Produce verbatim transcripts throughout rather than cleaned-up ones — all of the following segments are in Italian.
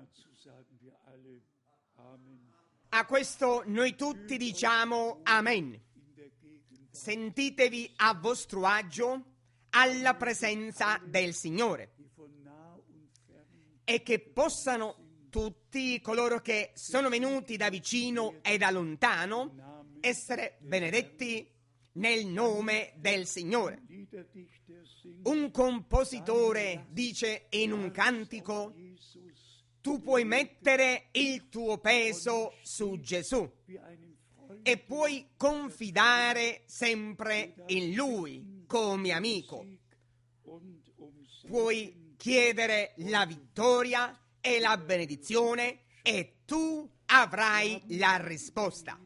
A questo noi tutti diciamo Amen. Sentitevi a vostro agio alla presenza del Signore, e che possano tutti coloro che sono venuti da vicino e da lontano essere benedetti nel nome del Signore. Un compositore dice in un cantico: tu puoi mettere il tuo peso su Gesù e puoi confidare sempre in Lui come amico. Puoi chiedere la vittoria e la benedizione e tu avrai la risposta.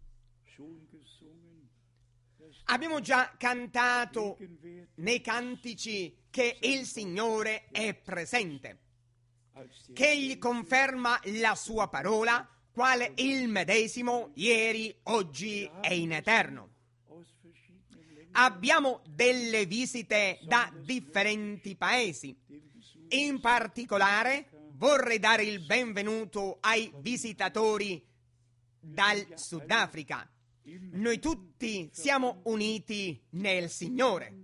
Abbiamo già cantato nei cantici che il Signore è presente, che Egli conferma la sua parola, quale il medesimo ieri, oggi e in eterno. Abbiamo delle visite da differenti paesi. In particolare vorrei dare il benvenuto ai visitatori dal Sudafrica. Noi tutti siamo uniti nel Signore.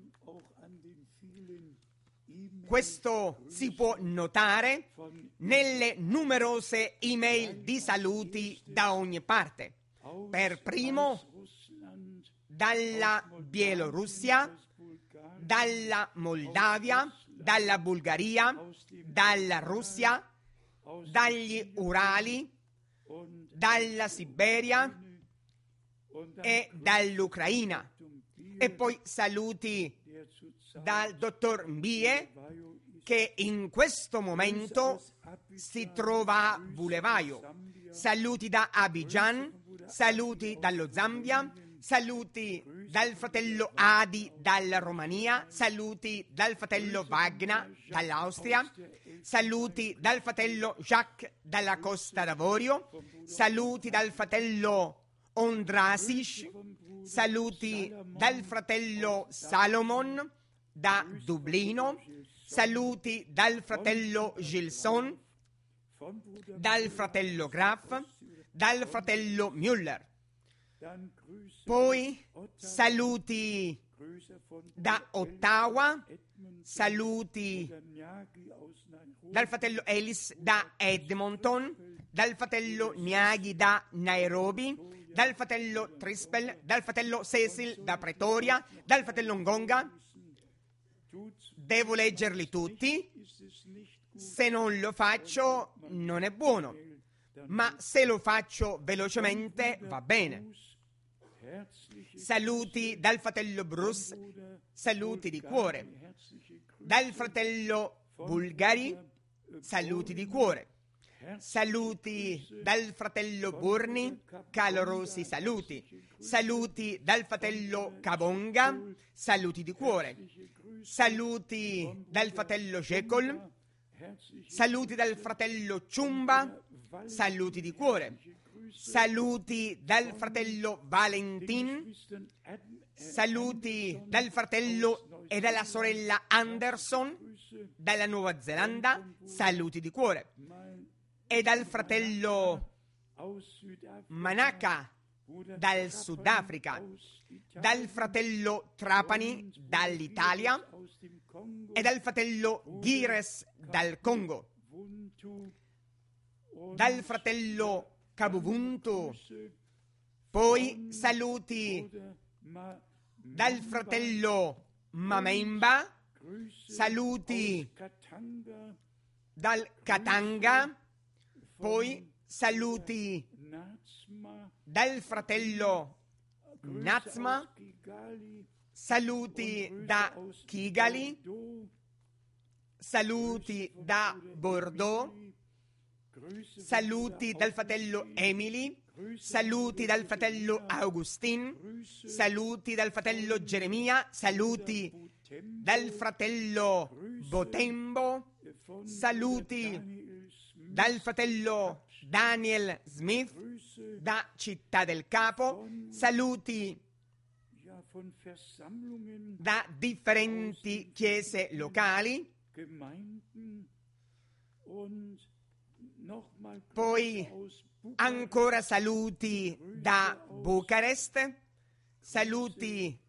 Questo si può notare nelle numerose email di saluti da ogni parte. Per primo, dalla Bielorussia, dalla Moldavia, dalla Bulgaria, dalla Russia, dagli Urali, dalla Siberia e dall'Ucraina. E poi saluti dal dottor Mbie, che in questo momento si trova a Bulawayo. Saluti da Abidjan, saluti dallo Zambia, saluti dal fratello Adi dalla Romania, saluti dal fratello Wagner dall'Austria, saluti dal fratello Jacques dalla Costa d'Avorio, saluti dal fratello Ondrasic, saluti dal fratello Salomon da Dublino, saluti dal fratello Gilson, dal fratello Graf, dal fratello Müller. Poi saluti da Ottawa, saluti dal fratello Ellis da Edmonton, dal fratello Niaghi da Nairobi, dal fratello Trispel, dal fratello Cecil da Pretoria, dal fratello Ngonga. Devo leggerli tutti. Se non lo faccio non è buono, ma se lo faccio velocemente va bene. Saluti dal fratello Bruce, saluti di cuore. Dal fratello Bulgari, saluti di cuore. Saluti dal fratello Burni, calorosi saluti. Saluti dal fratello Kabonga, saluti di cuore. Saluti dal fratello Jekol, saluti dal fratello Ciumba, saluti di cuore. Saluti dal fratello Valentin, saluti dal fratello e dalla sorella Anderson dalla Nuova Zelanda, saluti di cuore. E dal fratello Manaka dal Sudafrica, dal fratello Trapani dall'Italia e dal fratello Gires dal Congo, dal fratello Kabubuntu. Poi saluti dal fratello Mamemba, saluti dal Katanga, poi saluti dal fratello Nazma, saluti da Kigali, saluti da Bordeaux, saluti dal fratello Emily, saluti dal fratello Augustin, saluti dal fratello Geremia, saluti dal fratello Botembo, saluti dal fratello Daniel Smith da Città del Capo, saluti da differenti chiese locali Poi ancora saluti da Bucarest, saluti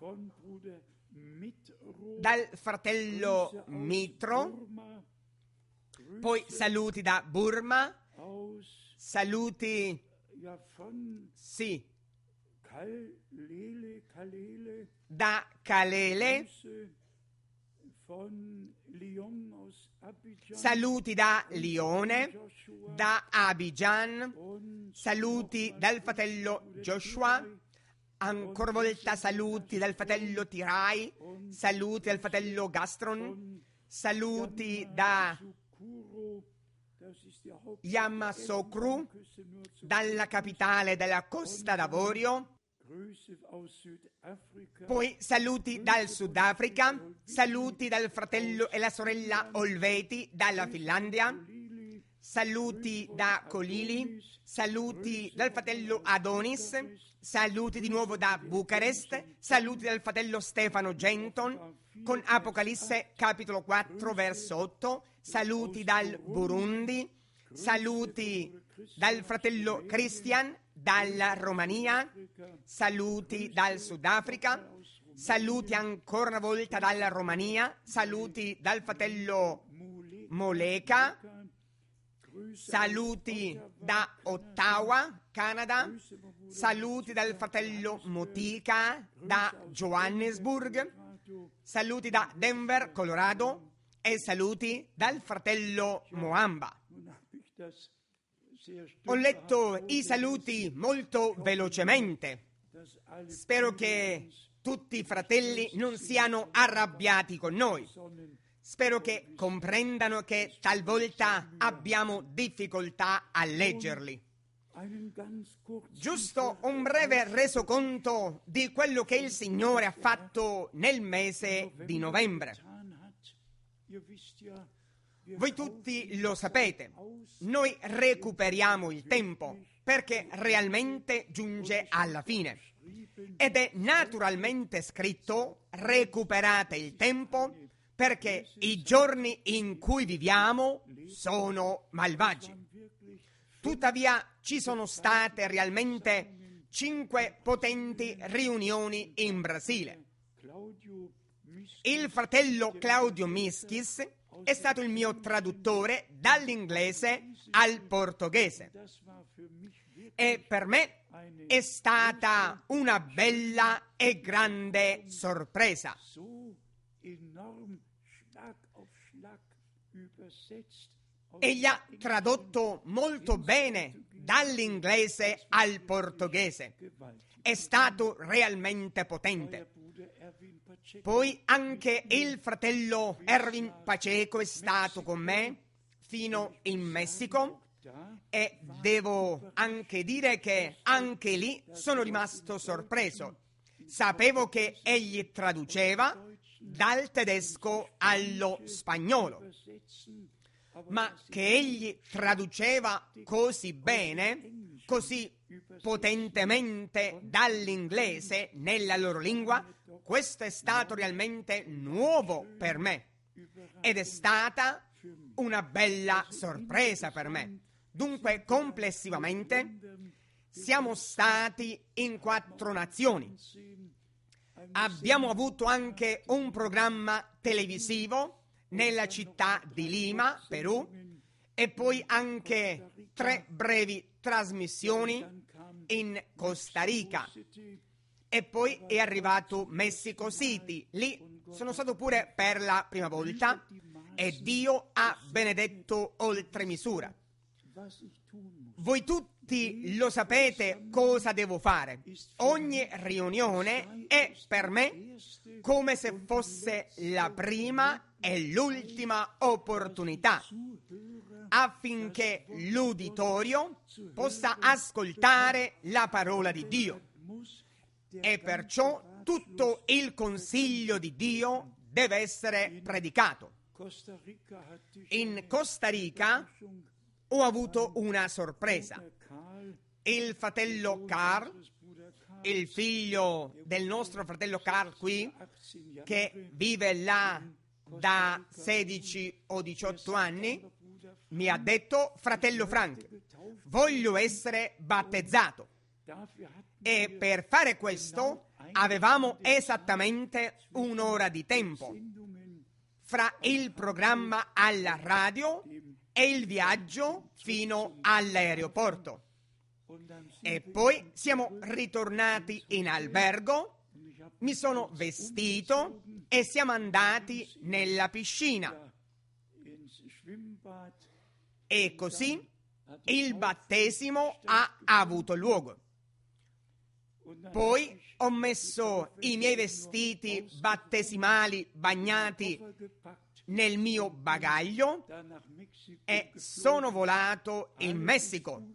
dal fratello Mitro, poi saluti da Burma, saluti sì, da Calele, saluti da Lione, da Abidjan, saluti dal fratello Joshua, ancora volta saluti dal fratello Tirai, saluti dal fratello Gastron, saluti da Yamoussoukro, dalla capitale della Costa d'Avorio, poi saluti dal Sudafrica, saluti dal fratello e la sorella Olveti dalla Finlandia, saluti da Colili, saluti dal fratello Adonis, saluti di nuovo da Bucarest, saluti dal fratello Stefano Genton con Apocalisse capitolo quattro verso otto, saluti dal Burundi, saluti dal fratello Christian dalla Romania, saluti dal Sudafrica, saluti ancora una volta dalla Romania, saluti dal fratello Moleka, saluti da Ottawa, Canada, saluti dal fratello Motika da Johannesburg, saluti da Denver, Colorado e saluti dal fratello Moamba. Ho letto i saluti molto velocemente. Spero che tutti i fratelli non siano arrabbiati con noi. Spero che comprendano che talvolta abbiamo difficoltà a leggerli. Giusto un breve resoconto di quello che il Signore ha fatto nel mese di novembre. Voi tutti lo sapete, noi recuperiamo il tempo perché realmente giunge alla fine. Ed è naturalmente scritto: recuperate il tempo perché i giorni in cui viviamo sono malvagi. Tuttavia ci sono state realmente cinque potenti riunioni in Brasile. Il fratello Claudio Mischis è stato il mio traduttore dall'inglese al portoghese e per me è stata una bella e grande sorpresa. Egli ha tradotto molto bene dall'inglese al portoghese. È stato realmente potente. Poi anche il fratello Erwin Pacheco è stato con me fino in Messico e devo anche dire che anche lì sono rimasto sorpreso. Sapevo che egli traduceva dal tedesco allo spagnolo, ma che egli traduceva così bene, così potentemente dall'inglese nella loro lingua, questo è stato realmente nuovo per me ed è stata una bella sorpresa per me. Dunque, complessivamente, siamo stati in quattro nazioni. Abbiamo avuto anche un programma televisivo nella città di Lima, Perù, e poi anche tre brevi trasmissioni in Costa Rica. E poi è arrivato Mexico City. Lì sono stato pure per la prima volta e Dio ha benedetto oltre misura. Voi tutti lo sapete cosa devo fare. Ogni riunione è per me come se fosse la prima e l'ultima opportunità affinché l'uditorio possa ascoltare la parola di Dio. E perciò tutto il consiglio di Dio deve essere predicato. In Costa Rica ho avuto una sorpresa. Il fratello Carl, il figlio del nostro fratello Carl qui, che vive là da sedici o diciotto anni, mi ha detto: fratello Frank, voglio essere battezzato. E per fare questo avevamo esattamente un'ora di tempo fra il programma alla radio e il viaggio fino all'aeroporto. E poi siamo ritornati in albergo, mi sono vestito e siamo andati nella piscina. E così il battesimo ha avuto luogo. Poi ho messo i miei vestiti battesimali bagnati nel mio bagaglio e sono volato in Messico.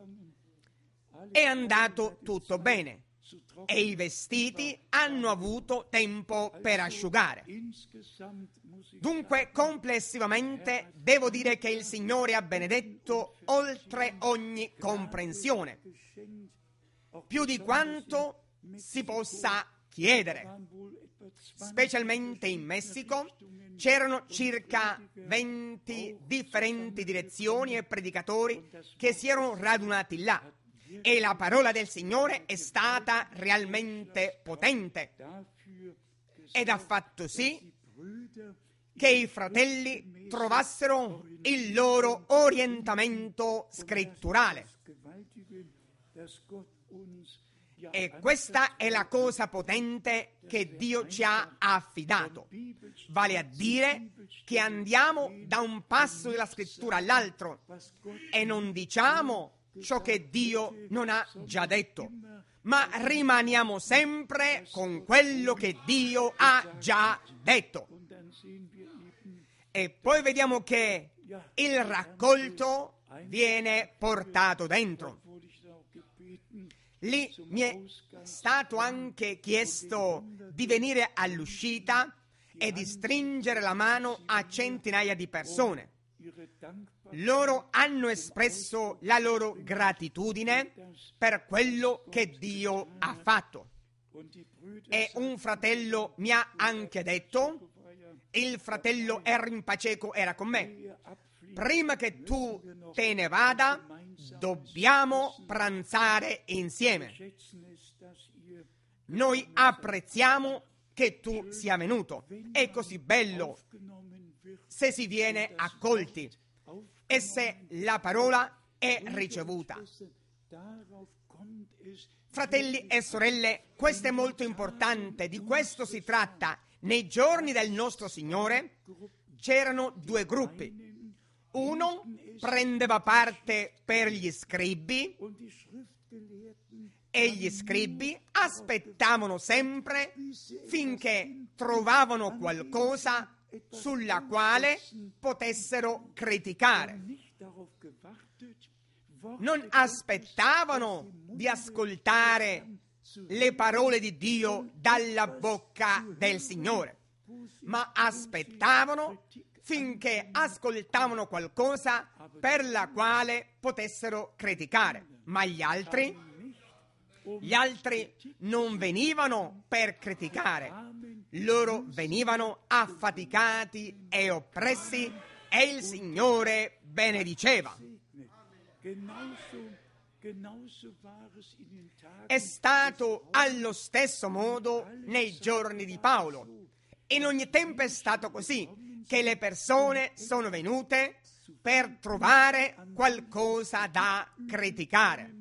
È andato tutto bene e i vestiti hanno avuto tempo per asciugare. Dunque, complessivamente, devo dire che il Signore ha benedetto oltre ogni comprensione, più di quanto si possa chiedere. Specialmente in Messico c'erano circa venti differenti direzioni e predicatori che si erano radunati là, e la parola del Signore è stata realmente potente ed ha fatto sì che i fratelli trovassero il loro orientamento scritturale. E questa è la cosa potente che Dio ci ha affidato, vale a dire che andiamo da un passo della scrittura all'altro e non diciamo ciò che Dio non ha già detto, ma rimaniamo sempre con quello che Dio ha già detto. E poi vediamo che il raccolto viene portato dentro. Lì mi è stato anche chiesto di venire all'uscita e di stringere la mano a centinaia di persone. Loro hanno espresso la loro gratitudine per quello che Dio ha fatto. E un fratello mi ha anche detto, il fratello Erin Pacheco era con me: prima che tu te ne vada, dobbiamo pranzare insieme. Noi apprezziamo che tu sia venuto. È così bello se si viene accolti e se la parola è ricevuta. Fratelli e sorelle, questo è molto importante, di questo si tratta. Nei giorni del nostro Signore c'erano due gruppi. Uno prendeva parte per gli scribi e gli scribi aspettavano sempre finché trovavano qualcosa sulla quale potessero criticare. Non aspettavano di ascoltare le parole di Dio dalla bocca del Signore, ma aspettavano finché ascoltavano qualcosa per la quale potessero criticare. Ma gli altri, gli altri non venivano per criticare, loro venivano affaticati e oppressi e il Signore benediceva. È stato allo stesso modo nei giorni di Paolo. In ogni tempo è stato così, che le persone sono venute per trovare qualcosa da criticare.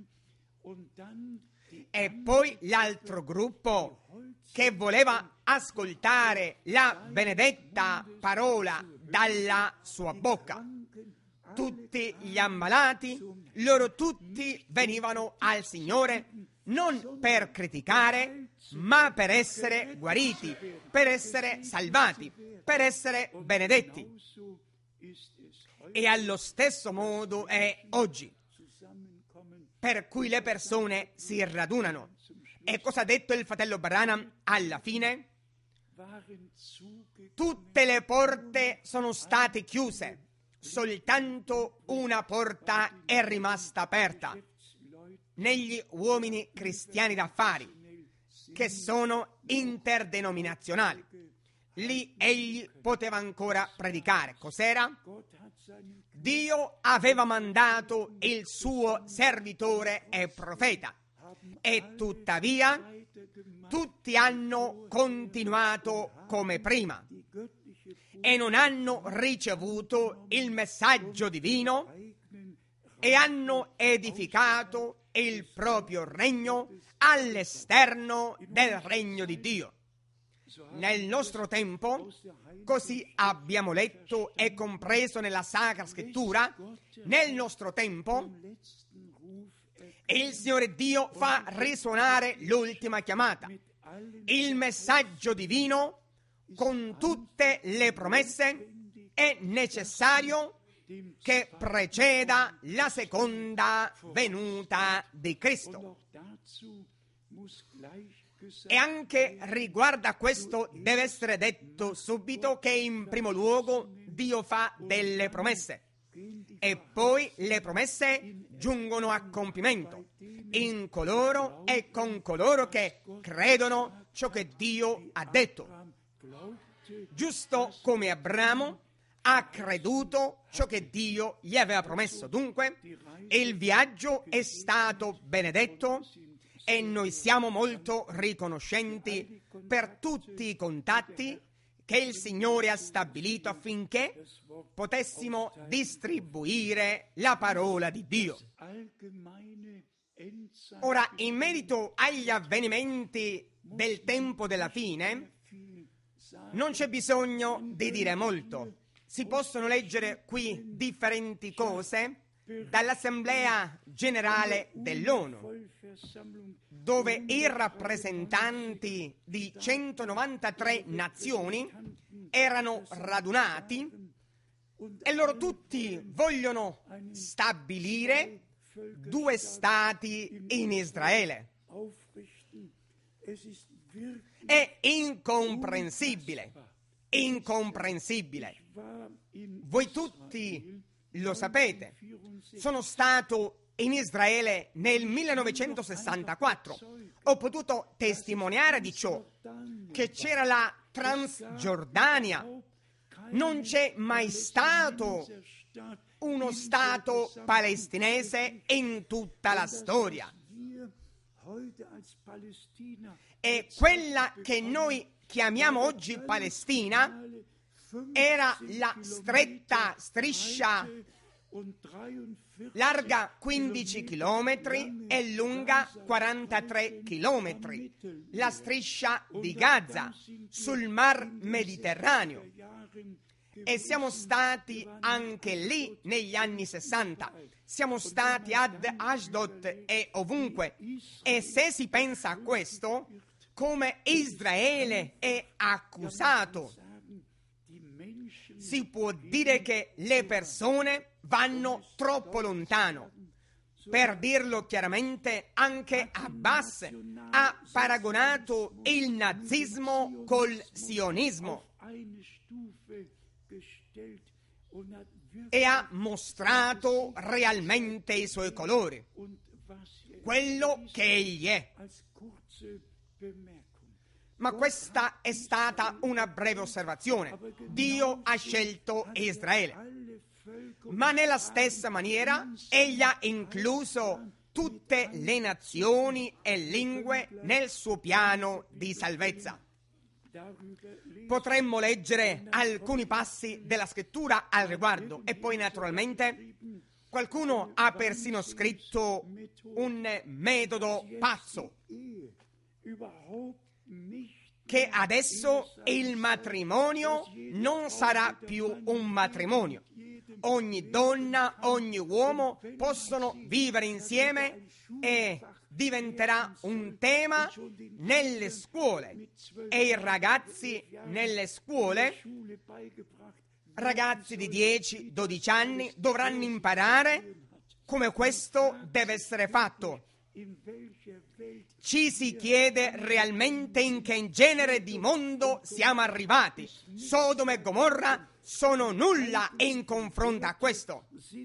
E poi l'altro gruppo che voleva ascoltare la benedetta parola dalla sua bocca. Tutti gli ammalati, loro tutti venivano al Signore non per criticare, ma per essere guariti, per essere salvati, per essere benedetti. E allo stesso modo è oggi, per cui le persone si radunano. E cosa ha detto il fratello Branham alla fine? Tutte le porte sono state chiuse, soltanto una porta è rimasta aperta, negli uomini cristiani d'affari, che sono interdenominazionali. Lì egli poteva ancora predicare. Cos'era? Dio aveva mandato il suo servitore e profeta, e tuttavia tutti hanno continuato come prima e non hanno ricevuto il messaggio divino e hanno edificato il proprio regno all'esterno del regno di Dio. Nel nostro tempo, così abbiamo letto e compreso nella Sacra Scrittura, nel nostro tempo il Signore Dio fa risuonare l'ultima chiamata, il messaggio divino con tutte le promesse. È necessario che preceda la seconda venuta di Cristo. E anche riguardo a questo deve essere detto subito che in primo luogo Dio fa delle promesse e poi le promesse giungono a compimento in coloro e con coloro che credono ciò che Dio ha detto. Giusto come Abramo ha creduto ciò che Dio gli aveva promesso. Dunque, il viaggio è stato benedetto e noi siamo molto riconoscenti per tutti i contatti che il Signore ha stabilito affinché potessimo distribuire la parola di Dio. Ora, in merito agli avvenimenti del tempo della fine, non c'è bisogno di dire molto. Si possono leggere qui differenti cose dall'Assemblea Generale dell'ONU, dove i rappresentanti di centonovantatré nazioni erano radunati e loro tutti vogliono stabilire due stati in Israele. È incomprensibile, incomprensibile. Voi tutti lo sapete. Sono stato in Israele nel millenovecentosessantaquattro. Ho potuto testimoniare di ciò, che c'era la Transgiordania. Non c'è mai stato uno Stato palestinese in tutta la storia. E quella che noi chiamiamo oggi Palestina era la stretta striscia larga quindici chilometri e lunga quarantatré chilometri, la striscia di Gaza sul Mar Mediterraneo. E siamo stati anche lì negli anni sessanta. Siamo stati ad Ashdod e ovunque. E se si pensa a questo, come Israele è accusato, si può dire che le persone vanno troppo lontano. Per dirlo chiaramente, anche Abbas ha paragonato il nazismo col sionismo e ha mostrato realmente i suoi colori, quello che egli è. Ma questa è stata una breve osservazione. Dio ha scelto Israele, ma nella stessa maniera egli ha incluso tutte le nazioni e lingue nel suo piano di salvezza. Potremmo leggere alcuni passi della scrittura al riguardo e poi naturalmente qualcuno ha persino scritto un metodo pazzo che adesso il matrimonio non sarà più un matrimonio. Ogni donna, ogni uomo possono vivere insieme e diventerà un tema nelle scuole e i ragazzi nelle scuole, ragazzi di dieci dodici anni, dovranno imparare come questo deve essere fatto. Ci si chiede realmente in che genere di mondo siamo arrivati. Sodoma e Gomorra sono nulla in confronto a questo.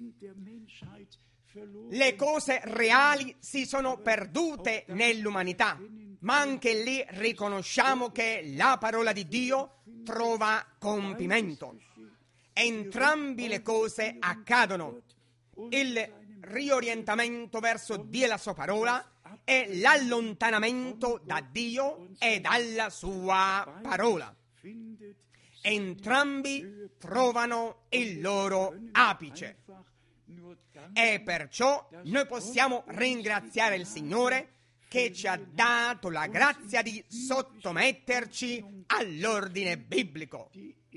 Le cose reali si sono perdute nell'umanità, ma anche lì riconosciamo che la parola di Dio trova compimento. entrambi le cose accadono. Il riorientamento verso Dio e la sua parola e l'allontanamento da Dio e dalla sua parola. Entrambi trovano il loro apice. E perciò noi possiamo ringraziare il Signore che ci ha dato la grazia di sottometterci all'ordine biblico.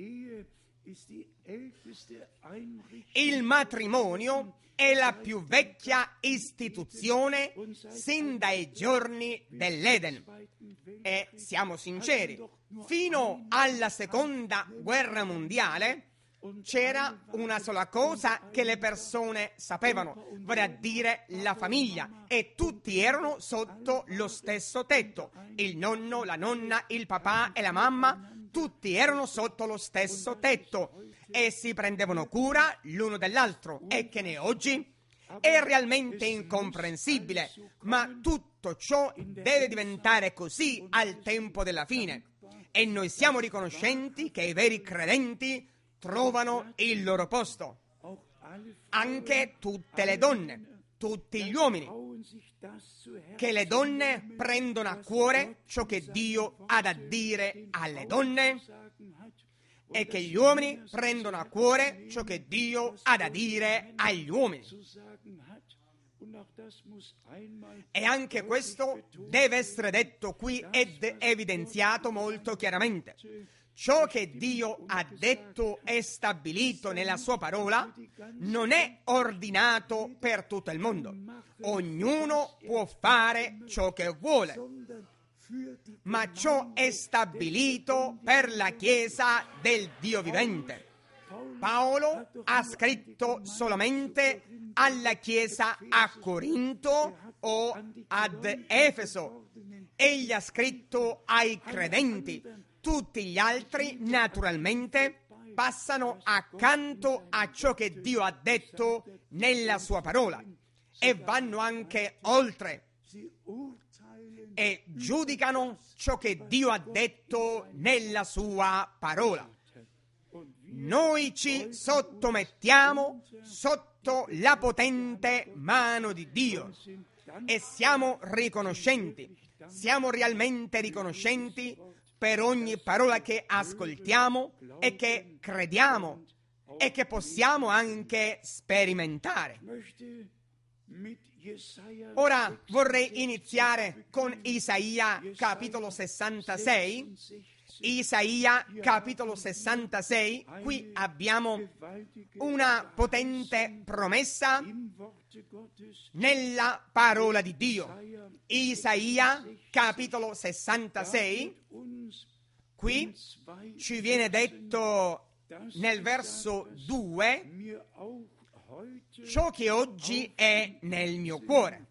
Il matrimonio è la più vecchia istituzione sin dai giorni dell'Eden. E siamo sinceri, fino alla seconda guerra mondiale c'era una sola cosa che le persone sapevano, vale a dire la famiglia, e tutti erano sotto lo stesso tetto. Il nonno, la nonna, il papà e la mamma, tutti erano sotto lo stesso tetto e si prendevano cura l'uno dell'altro. E che ne oggi? È realmente incomprensibile, ma tutto ciò deve diventare così al tempo della fine. E noi siamo riconoscenti che i veri credenti trovano il loro posto. Anche tutte le donne, tutti gli uomini, che le donne prendono a cuore ciò che Dio ha da dire alle donne e che gli uomini prendono a cuore ciò che Dio ha da dire agli uomini. E anche questo deve essere detto qui ed evidenziato molto chiaramente. Ciò che Dio ha detto e stabilito nella sua parola non è ordinato per tutto il mondo. Ognuno può fare ciò che vuole, ma ciò è stabilito per la Chiesa del Dio vivente. Paolo ha scritto solamente alla Chiesa a Corinto o ad Efeso. Egli ha scritto ai credenti. Tutti gli altri, naturalmente, passano accanto a ciò che Dio ha detto nella sua parola e vanno anche oltre e giudicano ciò che Dio ha detto nella sua parola. Noi ci sottomettiamo sotto la potente mano di Dio e siamo riconoscenti, siamo realmente riconoscenti per ogni parola che ascoltiamo e che crediamo e che possiamo anche sperimentare. Ora vorrei iniziare con Isaia capitolo sessantasei. Isaia capitolo sessantasei, qui abbiamo una potente promessa nella parola di Dio. Isaia capitolo sessantasei, qui ci viene detto nel verso due ciò che oggi è nel mio cuore.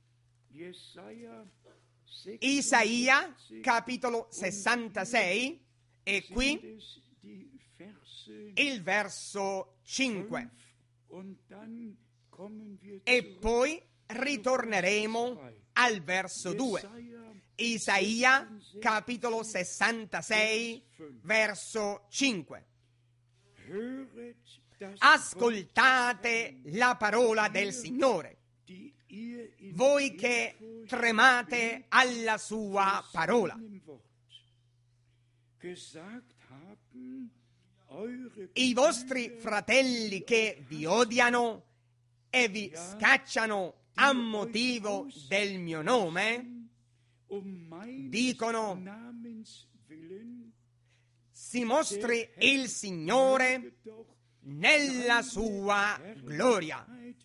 Isaia capitolo sessantasei e qui il verso cinque. E poi ritorneremo al verso due. Isaia capitolo sessantasei verso cinque. Ascoltate la parola del Signore, voi che tremate alla sua parola. I vostri fratelli che vi odiano e vi scacciano a motivo del mio nome, dicono: si mostri il Signore nella sua gloria,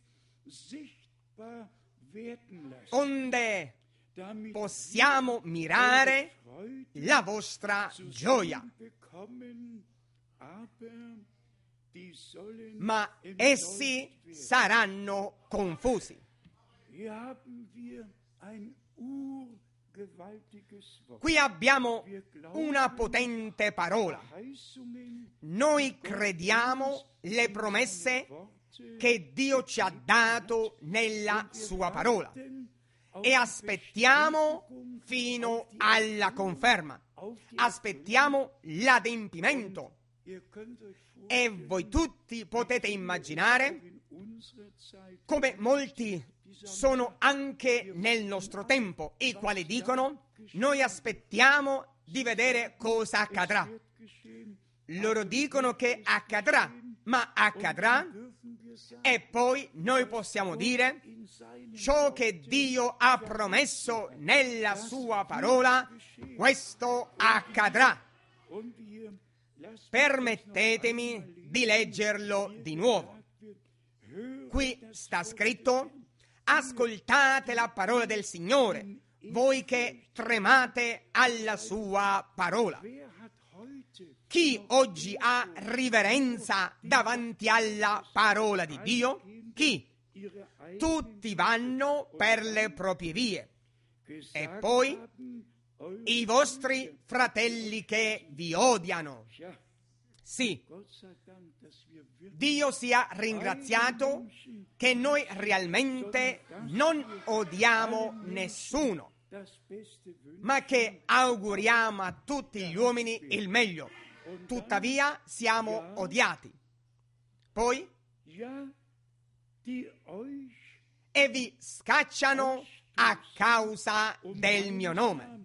onde possiamo mirare la vostra gioia. Ma essi saranno confusi. Qui abbiamo una potente parola. Noi crediamo le promesse che Dio ci ha dato nella sua parola e aspettiamo fino alla conferma, aspettiamo l'adempimento. E voi tutti potete immaginare come molti sono anche nel nostro tempo, i quali dicono: noi aspettiamo di vedere cosa accadrà. Loro dicono che accadrà, ma accadrà? E poi noi possiamo dire: ciò che Dio ha promesso nella sua parola, questo accadrà. Permettetemi di leggerlo di nuovo. Qui sta scritto: ascoltate la parola del Signore, voi che tremate alla sua parola. Chi oggi ha riverenza davanti alla parola di Dio? Chi? Tutti vanno per le proprie vie. E poi i vostri fratelli che vi odiano. Sì, Dio sia ringraziato che noi realmente non odiamo nessuno, ma che auguriamo a tutti gli uomini il meglio. Tuttavia siamo odiati. Poi e vi scacciano a causa del mio nome.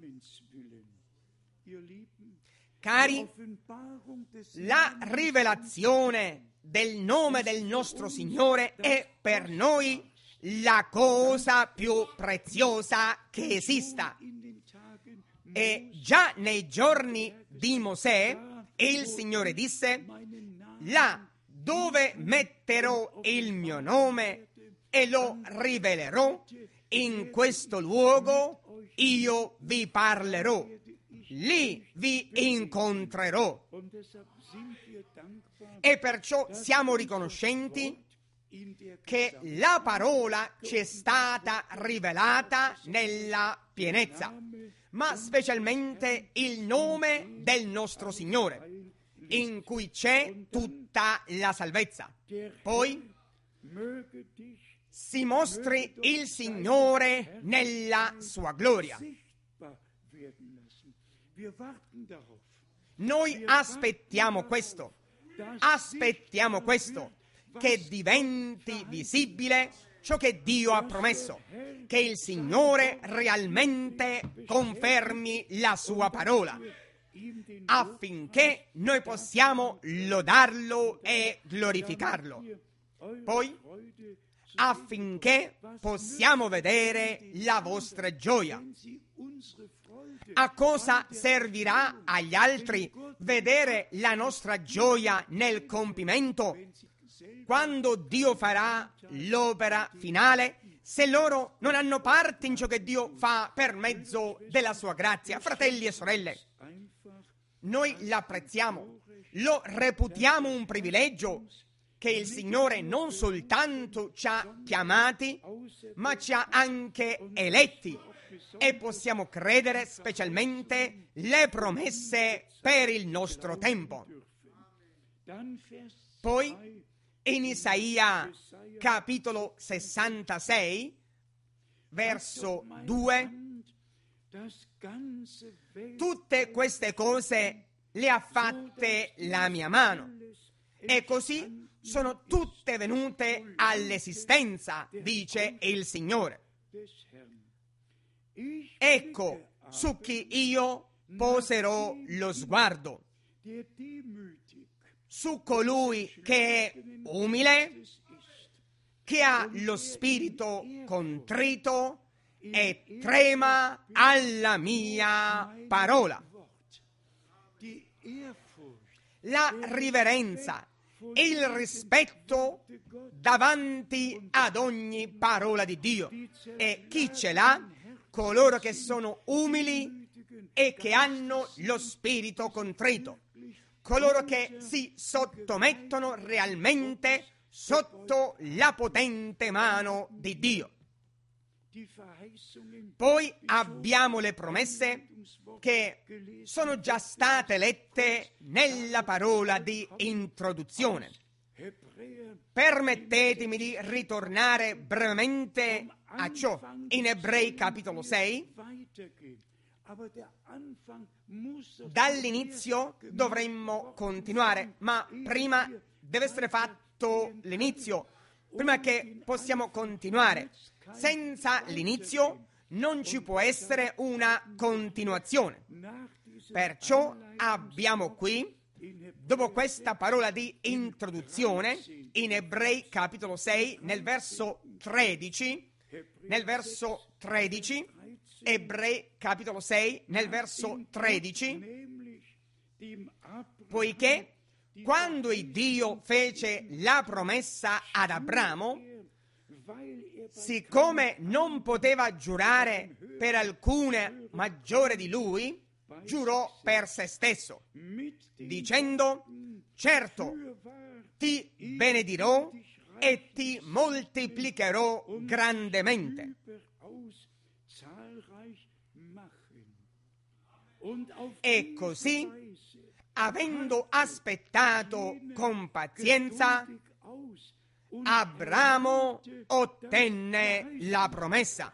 Cari, la rivelazione del nome del nostro Signore è per noi la cosa più preziosa che esista. E già nei giorni di Mosè il Signore disse: là dove metterò il mio nome e lo rivelerò, in questo luogo io vi parlerò, lì vi incontrerò. E perciò siamo riconoscenti che la parola ci è stata rivelata nella pienezza, ma specialmente il nome del nostro Signore, in cui c'è tutta la salvezza. Poi si mostri il Signore nella sua gloria. Noi aspettiamo questo, aspettiamo questo, che diventi visibile ciò che Dio ha promesso, che il Signore realmente confermi la sua parola, affinché noi possiamo lodarlo e glorificarlo. Poi, affinché possiamo vedere la vostra gioia. A cosa servirà agli altri vedere la nostra gioia nel compimento, quando Dio farà l'opera finale, se loro non hanno parte in ciò che Dio fa per mezzo della sua grazia? Fratelli e sorelle, noi l'apprezziamo, lo reputiamo un privilegio che il Signore non soltanto ci ha chiamati, ma ci ha anche eletti, e possiamo credere specialmente le promesse per il nostro tempo. Poi in Isaia capitolo sessantasei, verso due, tutte queste cose le ha fatte la mia mano, e così sono tutte venute all'esistenza, dice il Signore. Ecco su chi io poserò lo sguardo, su colui che è umile, che ha lo spirito contrito e trema alla mia parola. La riverenza e il rispetto davanti ad ogni parola di Dio. E chi ce l'ha? Coloro che sono umili e che hanno lo spirito contrito, coloro che si sottomettono realmente sotto la potente mano di Dio. Poi abbiamo le promesse che sono già state lette nella parola di introduzione. Permettetemi di ritornare brevemente a ciò in Ebrei capitolo sei, Dall'inizio dovremmo continuare, ma prima deve essere fatto l'inizio, prima che possiamo continuare. Senza l'inizio non ci può essere una continuazione. Perciò abbiamo qui, dopo questa parola di introduzione, in Ebrei capitolo sei, nel verso tredici, nel verso tredici, Ebrei capitolo sei, nel verso tredici, poiché quando il Dio fece la promessa ad Abramo, siccome non poteva giurare per alcune maggiore di lui, giurò per se stesso, dicendo: certo, ti benedirò e ti moltiplicherò grandemente. E così, avendo aspettato con pazienza, Abramo ottenne la promessa.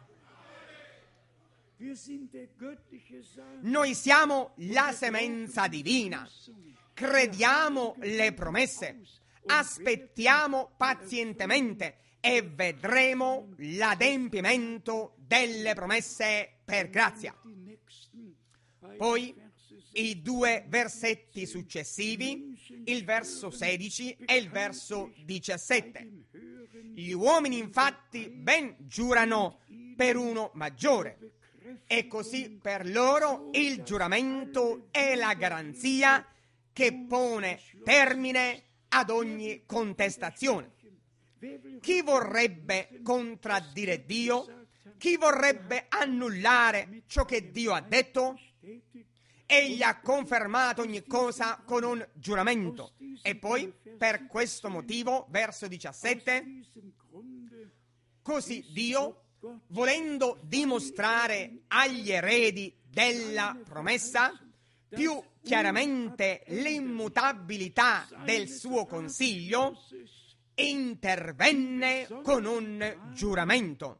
Noi siamo la semenza divina, crediamo le promesse, aspettiamo pazientemente e vedremo l'adempimento delle promesse per grazia. Poi i due versetti successivi, il verso sedici e il verso diciassette. Gli uomini infatti ben giurano per uno maggiore, e così per loro il giuramento è la garanzia che pone termine ad ogni contestazione. Chi vorrebbe contraddire Dio? Chi vorrebbe annullare ciò che Dio ha detto? Egli ha confermato ogni cosa con un giuramento. E poi, per questo motivo, verso diciassette, così Dio, volendo dimostrare agli eredi della promessa più chiaramente l'immutabilità del suo consiglio, intervenne con un giuramento.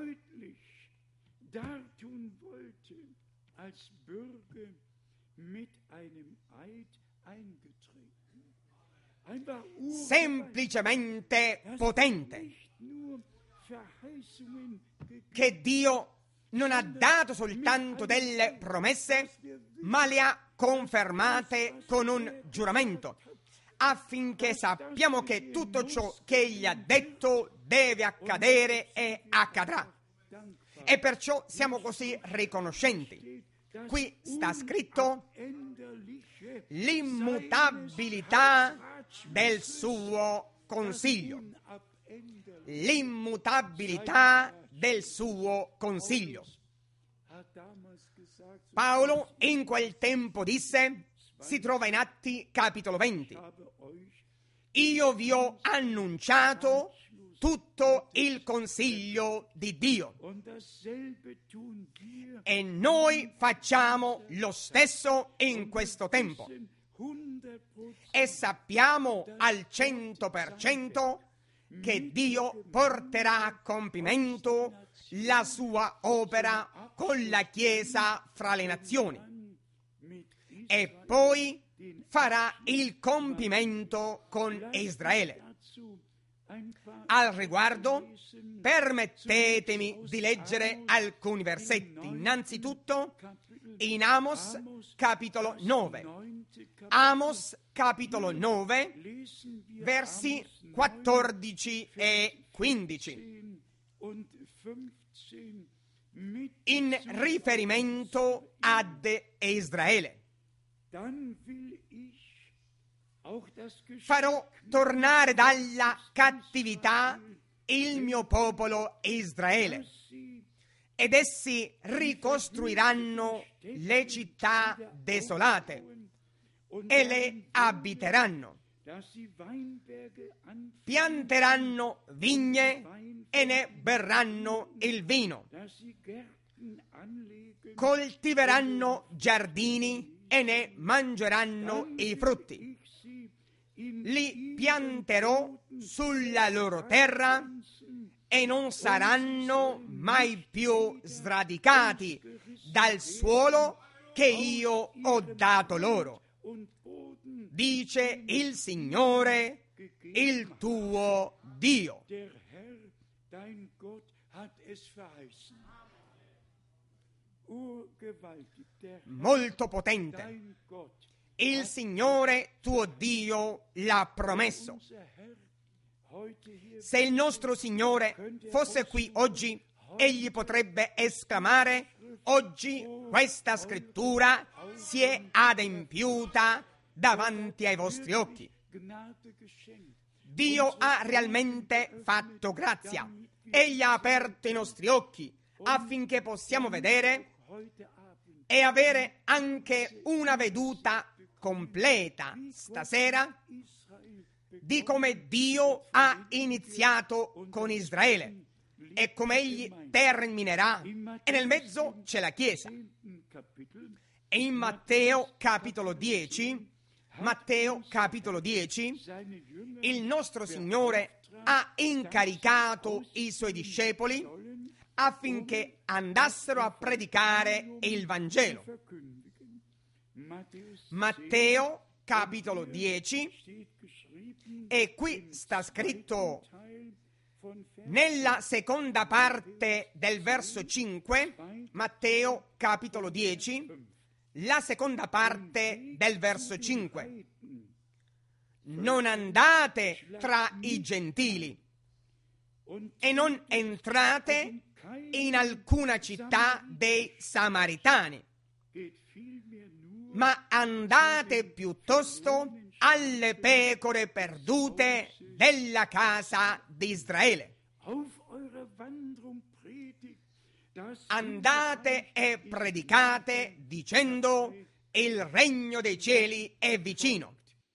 Semplicemente potente, che Dio non ha dato soltanto delle promesse, ma le ha confermate con un giuramento, affinché sappiamo che tutto ciò che Egli ha detto deve accadere e accadrà. E perciò siamo così riconoscenti. Qui sta scritto l'immutabilità del suo consiglio. L'immutabilità del suo consiglio. Paolo in quel tempo disse, si trova in Atti capitolo venti: io vi ho annunciato tutto il consiglio di Dio, e noi facciamo lo stesso in questo tempo, e sappiamo al cento per cento che Dio porterà a compimento la sua opera con la Chiesa fra le nazioni, e poi farà il compimento con Israele. Al riguardo, permettetemi di leggere alcuni versetti. Innanzitutto, in Amos capitolo nove. Amos capitolo nove, versi quattordici e quindici. In riferimento ad Israele. Farò tornare dalla cattività il mio popolo Israele, ed essi ricostruiranno le città desolate e le abiteranno. Pianteranno vigne e ne berranno il vino. Coltiveranno giardini e ne mangeranno i frutti. Li pianterò sulla loro terra e non saranno mai più sradicati dal suolo che io ho dato loro, dice il Signore, il tuo Dio. Molto potente. Il Signore tuo Dio l'ha promesso. Se il nostro Signore fosse qui oggi, egli potrebbe esclamare: oggi questa scrittura si è adempiuta davanti ai vostri occhi. Dio ha realmente fatto grazia. Egli ha aperto i nostri occhi affinché possiamo vedere e avere anche una veduta completa stasera di come Dio ha iniziato con Israele e come egli terminerà, e nel mezzo c'è la Chiesa. E in Matteo capitolo dieci, Matteo capitolo dieci, il nostro Signore ha incaricato i suoi discepoli affinché andassero a predicare il Vangelo. Matteo capitolo dieci, e qui sta scritto nella seconda parte del verso cinque, Matteo capitolo dieci, la seconda parte del verso cinque. Non andate tra i gentili e non entrate in alcuna città dei Samaritani, ma andate piuttosto alle pecore perdute della casa di Israele. Andate e predicate dicendo: il regno dei cieli è vicino.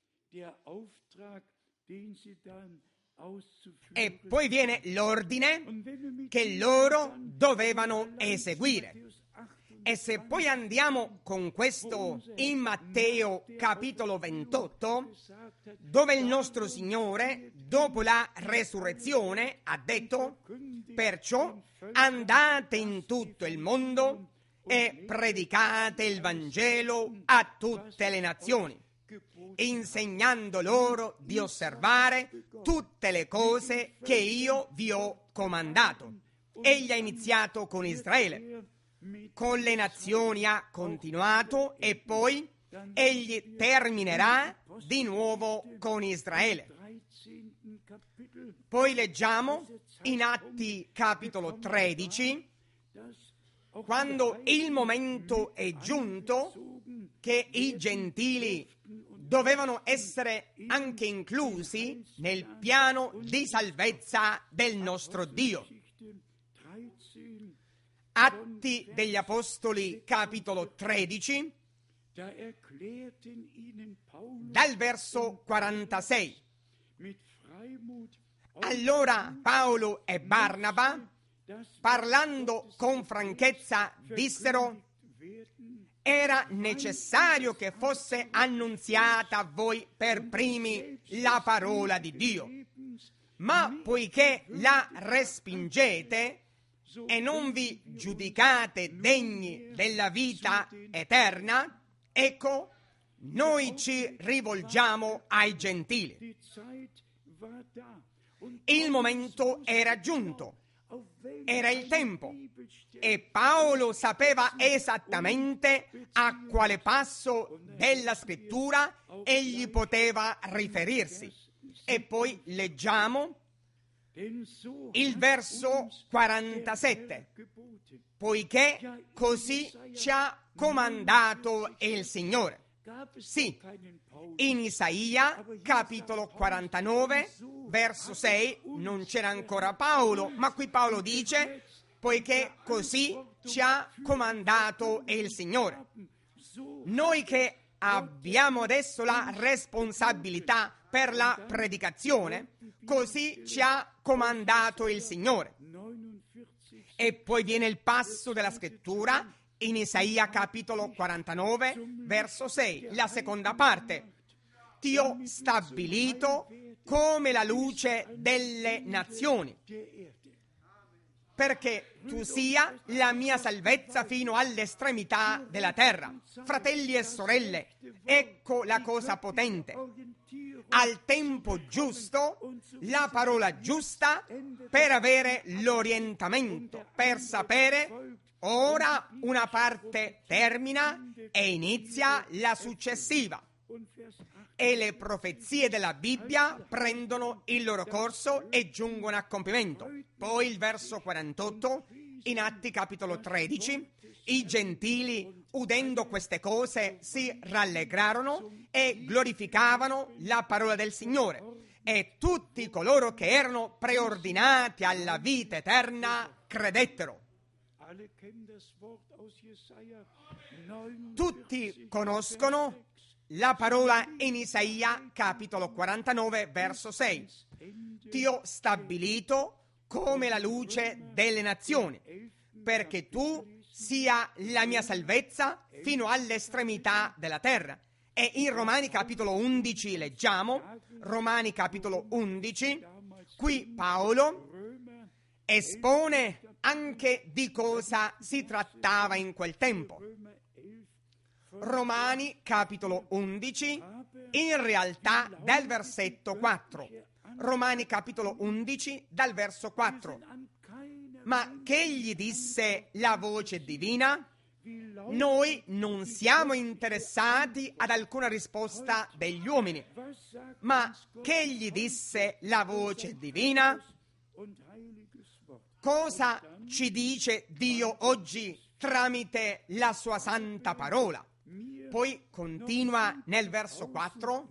E poi viene l'ordine che loro dovevano eseguire. E se poi andiamo con questo in Matteo capitolo ventotto, dove il nostro Signore, dopo la resurrezione, ha detto: perciò andate in tutto il mondo e predicate il Vangelo a tutte le nazioni, insegnando loro di osservare tutte le cose che io vi ho comandato. Egli ha iniziato con Israele, con le nazioni ha continuato e poi egli terminerà di nuovo con Israele. Poi leggiamo in Atti capitolo tredici, quando il momento è giunto che i gentili dovevano essere anche inclusi nel piano di salvezza del nostro Dio. Atti degli Apostoli capitolo tredici, dal verso quarantasei. Allora Paolo e Barnaba, parlando con franchezza, dissero: era necessario che fosse annunziata a voi per primi la parola di Dio, ma poiché la respingete e non vi giudicate degni della vita eterna, ecco, noi ci rivolgiamo ai gentili. Il momento era giunto, era il tempo, e Paolo sapeva esattamente a quale passo della scrittura egli poteva riferirsi. E poi leggiamo il verso quarantasette: poiché così ci ha comandato il Signore. Sì, in Isaia capitolo quarantanove verso sei non c'era ancora Paolo, ma qui Paolo dice: poiché così ci ha comandato il Signore. Noi che abbiamo adesso la responsabilità per la predicazione, così ci ha comandato il Signore. E poi viene il passo della scrittura in Isaia capitolo quarantanove verso sei, la seconda parte: ti ho stabilito come la luce delle nazioni, perché tu sia la mia salvezza fino all'estremità della terra. Fratelli e sorelle, ecco la cosa potente. Al tempo giusto, la parola giusta per avere l'orientamento, per sapere ora una parte termina e inizia la successiva. E le profezie della Bibbia prendono il loro corso e giungono a compimento. Poi il verso quarantotto, in Atti capitolo tredici, i gentili, udendo queste cose, si rallegrarono e glorificavano la parola del Signore. E tutti coloro che erano preordinati alla vita eterna credettero. Tutti conoscono la parola in Isaia capitolo quarantanove verso sei. Ti ho stabilito come la luce delle nazioni, perché tu sia la mia salvezza fino all'estremità della terra. E in Romani capitolo undici leggiamo, Romani capitolo undici, qui Paolo espone anche di cosa si trattava in quel tempo. Romani capitolo undici, in realtà dal versetto quattro. Romani capitolo undici dal verso quattro. Ma che gli disse la voce divina? Noi non siamo interessati ad alcuna risposta degli uomini, ma che gli disse la voce divina? Cosa ci dice Dio oggi tramite la sua santa parola? Poi continua nel verso quattro.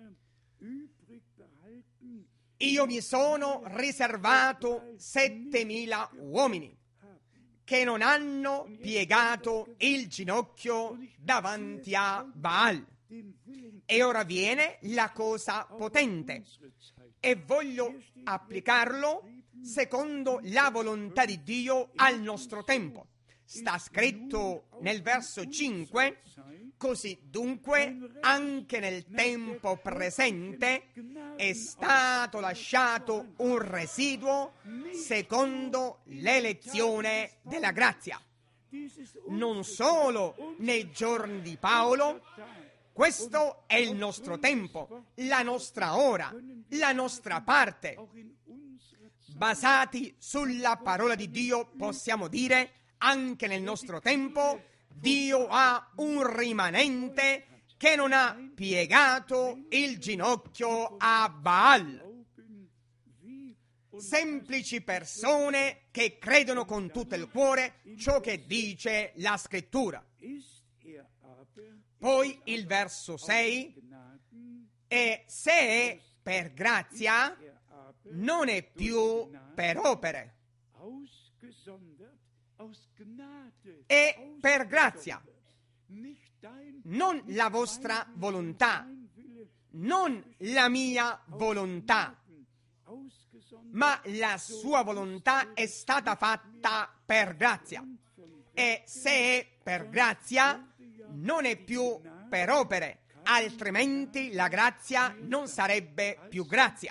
Io mi sono riservato settemila uomini che non hanno piegato il ginocchio davanti a Baal. E ora viene la cosa potente e voglio applicarlo secondo la volontà di Dio al nostro tempo. Sta scritto nel verso cinque, così dunque anche nel tempo presente è stato lasciato un residuo secondo l'elezione della grazia. Non solo nei giorni di Paolo, questo è il nostro tempo, la nostra ora, la nostra parte. Basati sulla parola di Dio possiamo dire anche nel nostro tempo Dio ha un rimanente che non ha piegato il ginocchio a Baal. Semplici persone che credono con tutto il cuore ciò che dice la Scrittura. Poi il verso sei, e se è per grazia, non è più per opere. È per grazia, non la vostra volontà, non la mia volontà, ma la sua volontà è stata fatta per grazia. E se è per grazia, non è più per opere, altrimenti la grazia non sarebbe più grazia.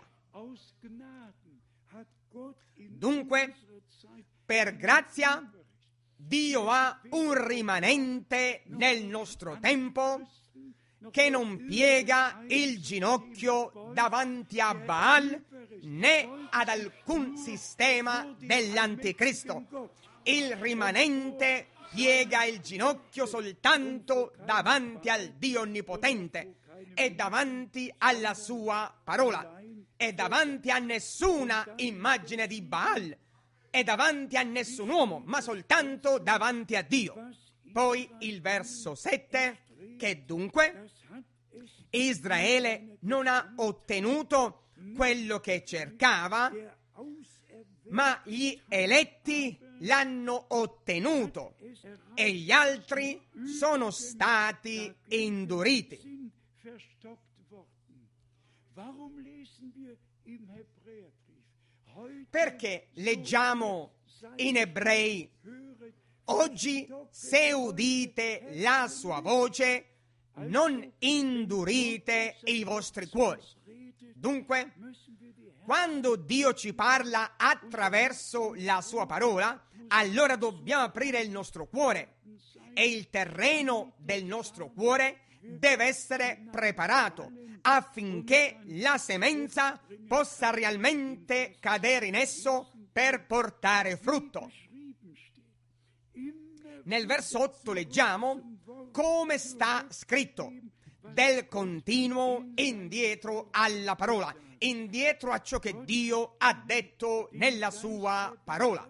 Dunque, per grazia, Dio ha un rimanente nel nostro tempo che non piega il ginocchio davanti a Baal né ad alcun sistema dell'anticristo. Il rimanente piega il ginocchio soltanto davanti al Dio Onnipotente e davanti alla sua parola e davanti a nessuna immagine di Baal e davanti a nessun uomo, ma soltanto davanti a Dio. Poi il verso sette, che dunque Israele non ha ottenuto quello che cercava, ma gli eletti l'hanno ottenuto e gli altri sono stati induriti. Perché leggiamo in Ebrei: oggi se udite la sua voce, non indurite i vostri cuori. Dunque, quando Dio ci parla attraverso la sua parola, allora dobbiamo aprire il nostro cuore e il terreno del nostro cuore deve essere preparato affinché la semenza possa realmente cadere in esso per portare frutto. Nel verso otto leggiamo come sta scritto: del continuo indietro alla parola, indietro a ciò che Dio ha detto nella sua parola.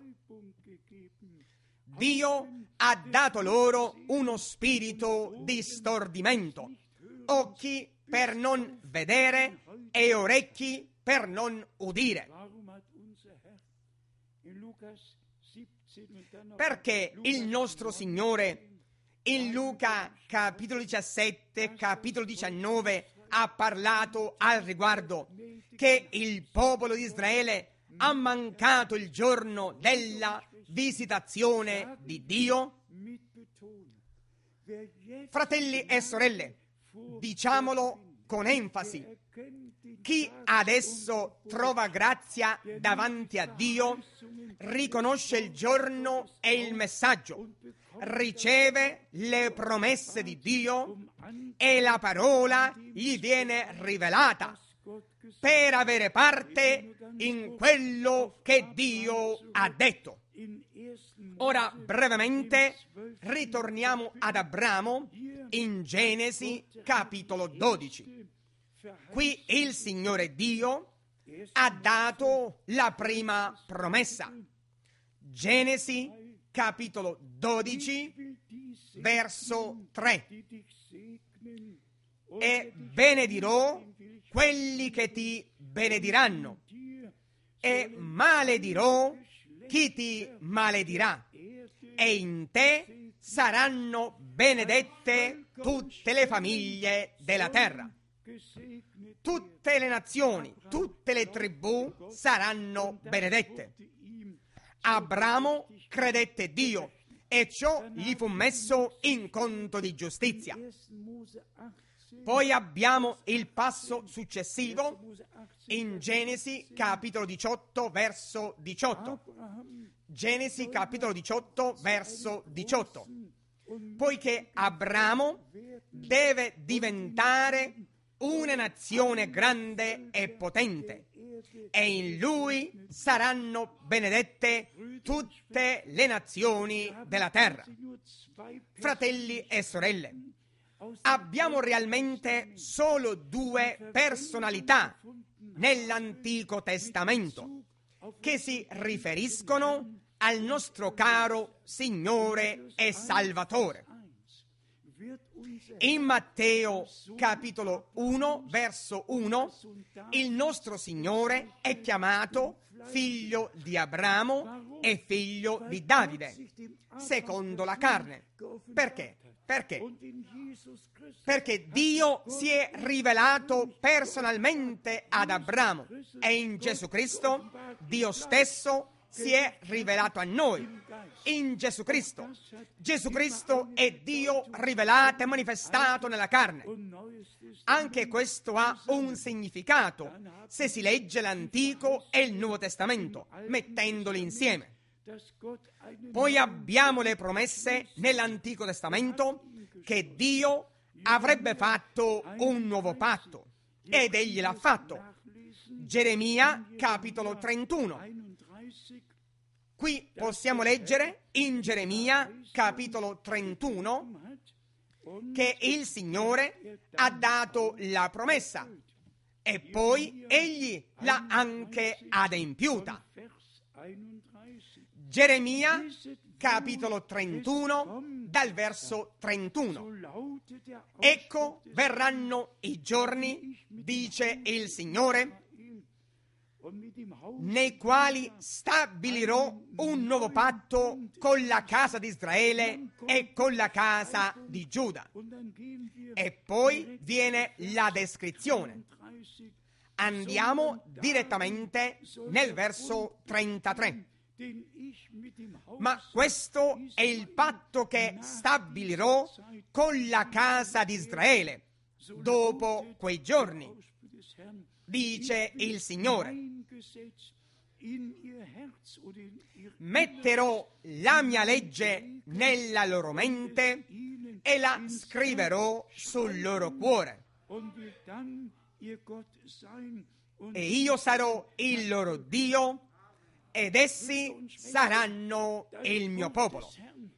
Dio ha dato loro uno spirito di stordimento, occhi per non vedere e orecchi per non udire. Perché il nostro Signore in Luca capitolo diciassette, capitolo diciannove ha parlato al riguardo che il popolo di Israele ha mancato il giorno della visitazione di Dio? Fratelli e sorelle, diciamolo con enfasi: chi adesso trova grazia davanti a Dio riconosce il giorno e il messaggio, riceve le promesse di Dio e la parola gli viene rivelata per avere parte in quello che Dio ha detto. Ora, brevemente, ritorniamo ad Abramo in Genesi capitolo dodici. Qui il Signore Dio ha dato la prima promessa. Genesi capitolo dodici, verso tre. E benedirò quelli che ti benediranno, e maledirò chi ti maledirà, e in te saranno benedette tutte le famiglie della terra. Tutte le nazioni, tutte le tribù saranno benedette. Abramo credette Dio e ciò gli fu messo in conto di giustizia. Poi abbiamo il passo successivo in Genesi capitolo diciotto, verso diciotto. Genesi capitolo diciotto, verso diciotto. Poiché Abramo deve diventare una nazione grande e potente, e in lui saranno benedette tutte le nazioni della terra. Fratelli e sorelle, abbiamo realmente solo due personalità nell'Antico Testamento che si riferiscono al nostro caro Signore e Salvatore. In Matteo capitolo uno, verso uno, il nostro Signore è chiamato figlio di Abramo e figlio di Davide, secondo la carne. Perché? Perché? Perché Dio si è rivelato personalmente ad Abramo e in Gesù Cristo Dio stesso si è rivelato a noi. In Gesù Cristo. Gesù Cristo è Dio rivelato e manifestato nella carne. Anche questo ha un significato se si legge l'Antico e il Nuovo Testamento, mettendoli insieme. Poi abbiamo le promesse nell'Antico Testamento che Dio avrebbe fatto un nuovo patto, ed egli l'ha fatto. Geremia capitolo trentuno. Qui possiamo leggere in Geremia capitolo trentuno che il Signore ha dato la promessa e poi egli l'ha anche adempiuta. Geremia capitolo trentuno dal verso trentuno. Ecco verranno i giorni, dice il Signore, nei quali stabilirò un nuovo patto con la casa di Israele e con la casa di Giuda. E poi viene la descrizione. Andiamo direttamente nel verso trentatré. Ma questo è il patto che stabilirò con la casa di Israele dopo quei giorni. dice il Signore. Metterò la mia legge nella loro mente e la scriverò sul loro cuore. E io sarò il loro Dio ed essi saranno il mio popolo.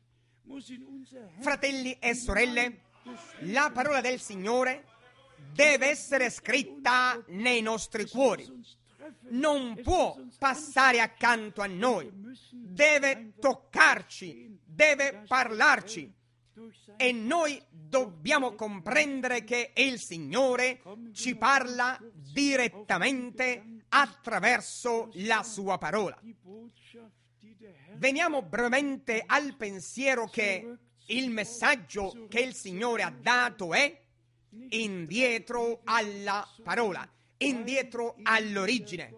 Fratelli e sorelle, la parola del Signore deve essere scritta nei nostri cuori. Non può passare accanto a noi, deve toccarci, deve parlarci. E noi dobbiamo comprendere che il Signore ci parla direttamente attraverso la sua parola. Veniamo brevemente al pensiero che il messaggio che il Signore ha dato è indietro alla parola, indietro all'origine.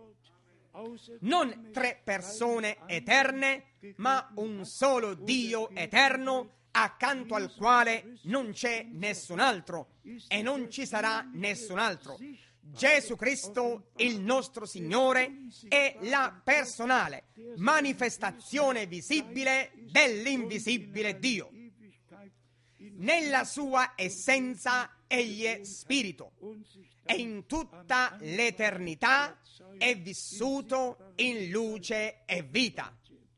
Non tre persone eterne, ma un solo Dio eterno, accanto al quale non c'è nessun altro e non ci sarà nessun altro. Gesù Cristo, il nostro Signore, è la personale manifestazione visibile dell'invisibile Dio. Nella sua essenza egli è spirito e in tutta l'eternità è vissuto in luce e vita.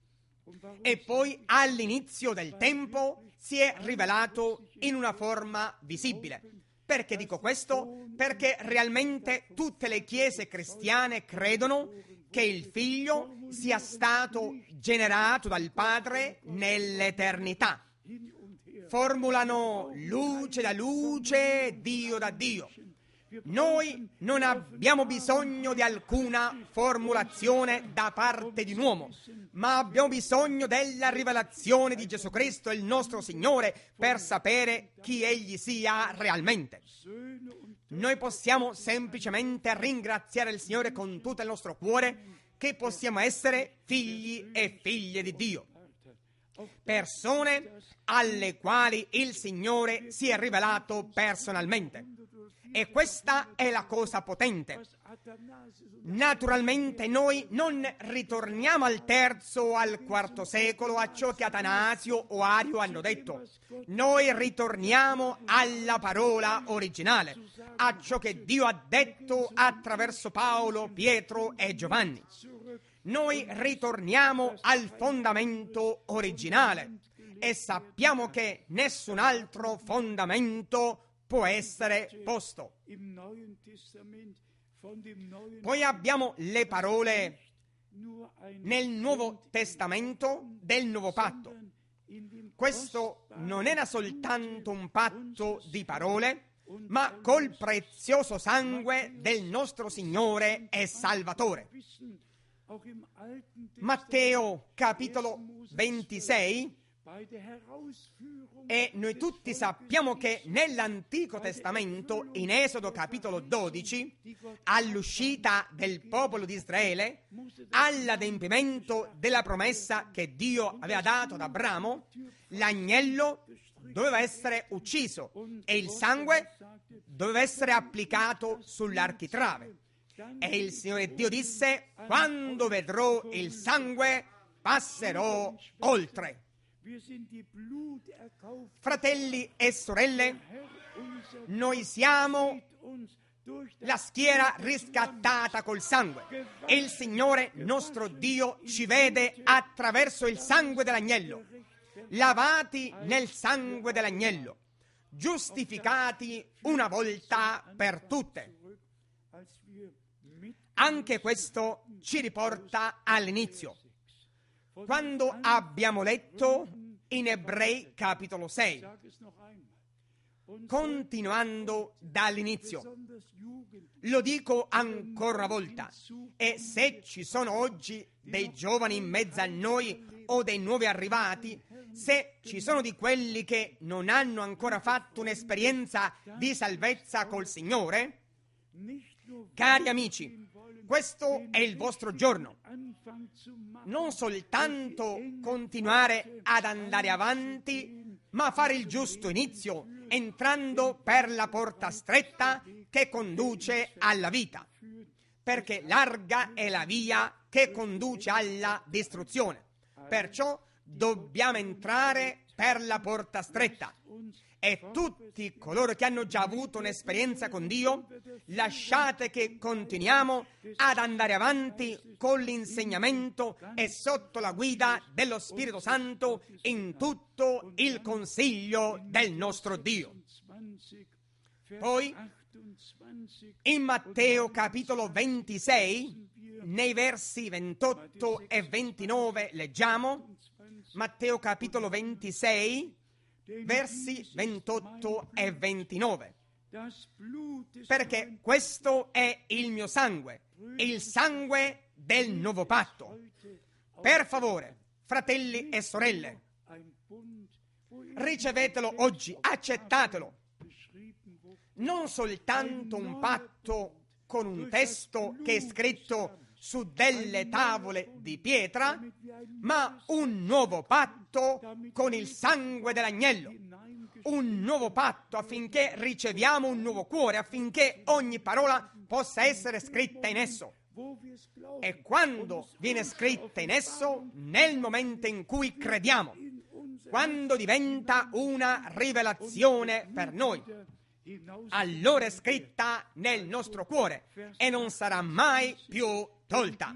E poi all'inizio del tempo si è rivelato in una forma visibile. Perché dico questo? Perché realmente tutte le chiese cristiane credono che il Figlio sia stato generato dal Padre nell'eternità. Formulano luce da luce, Dio da Dio. Noi non abbiamo bisogno di alcuna formulazione da parte di un uomo, ma abbiamo bisogno della rivelazione di Gesù Cristo, il nostro Signore, per sapere chi Egli sia realmente. Noi possiamo semplicemente ringraziare il Signore con tutto il nostro cuore che possiamo essere figli e figlie di Dio. Persone alle quali il Signore si è rivelato personalmente. E questa è la cosa potente. Naturalmente noi non ritorniamo al terzo o al quarto secolo a ciò che Atanasio o Ario hanno detto. Noi ritorniamo alla parola originale, a ciò che Dio ha detto attraverso Paolo, Pietro e Giovanni. Noi ritorniamo al fondamento originale e sappiamo che nessun altro fondamento può essere posto. Poi abbiamo le parole nel Nuovo Testamento del Nuovo Patto. Questo non era soltanto un patto di parole, ma col prezioso sangue del nostro Signore e Salvatore. Matteo capitolo ventisei, e noi tutti sappiamo che nell'Antico Testamento, in Esodo capitolo dodici, all'uscita del popolo di Israele, all'adempimento della promessa che Dio aveva dato ad Abramo, l'agnello doveva essere ucciso e il sangue doveva essere applicato sull'architrave. E il Signore Dio disse: quando vedrò il sangue passerò oltre. Fratelli e sorelle, noi siamo la schiera riscattata col sangue e il Signore nostro Dio ci vede attraverso il sangue dell'agnello, lavati nel sangue dell'agnello, giustificati una volta per tutte. Anche questo ci riporta all'inizio, quando abbiamo letto in Ebrei capitolo sei, continuando dall'inizio. Lo dico ancora una volta, e se ci sono oggi dei giovani in mezzo a noi o dei nuovi arrivati, se ci sono di quelli che non hanno ancora fatto un'esperienza di salvezza col Signore, cari amici, questo è il vostro giorno. Non soltanto continuare ad andare avanti, ma fare il giusto inizio, entrando per la porta stretta che conduce alla vita. perché larga è la via che conduce alla distruzione. Perciò dobbiamo entrare per la porta stretta. E tutti coloro che hanno già avuto un'esperienza con Dio, lasciate che continuiamo ad andare avanti con l'insegnamento e sotto la guida dello Spirito Santo in tutto il consiglio del nostro Dio. Poi, in Matteo capitolo ventisei, nei versi ventotto e ventinove, leggiamo Matteo capitolo ventisei, versi ventotto e ventinove. Perché questo è il mio sangue, il sangue del nuovo patto. Per favore, fratelli e sorelle, ricevetelo oggi, accettatelo. Non soltanto un patto con un testo che è scritto su delle tavole di pietra, ma un nuovo patto con il sangue dell'agnello. Un nuovo patto affinché riceviamo un nuovo cuore, affinché ogni parola possa essere scritta in esso. E quando viene scritta in esso, nel momento in cui crediamo, quando diventa una rivelazione per noi, allora è scritta nel nostro cuore e non sarà mai più tolta.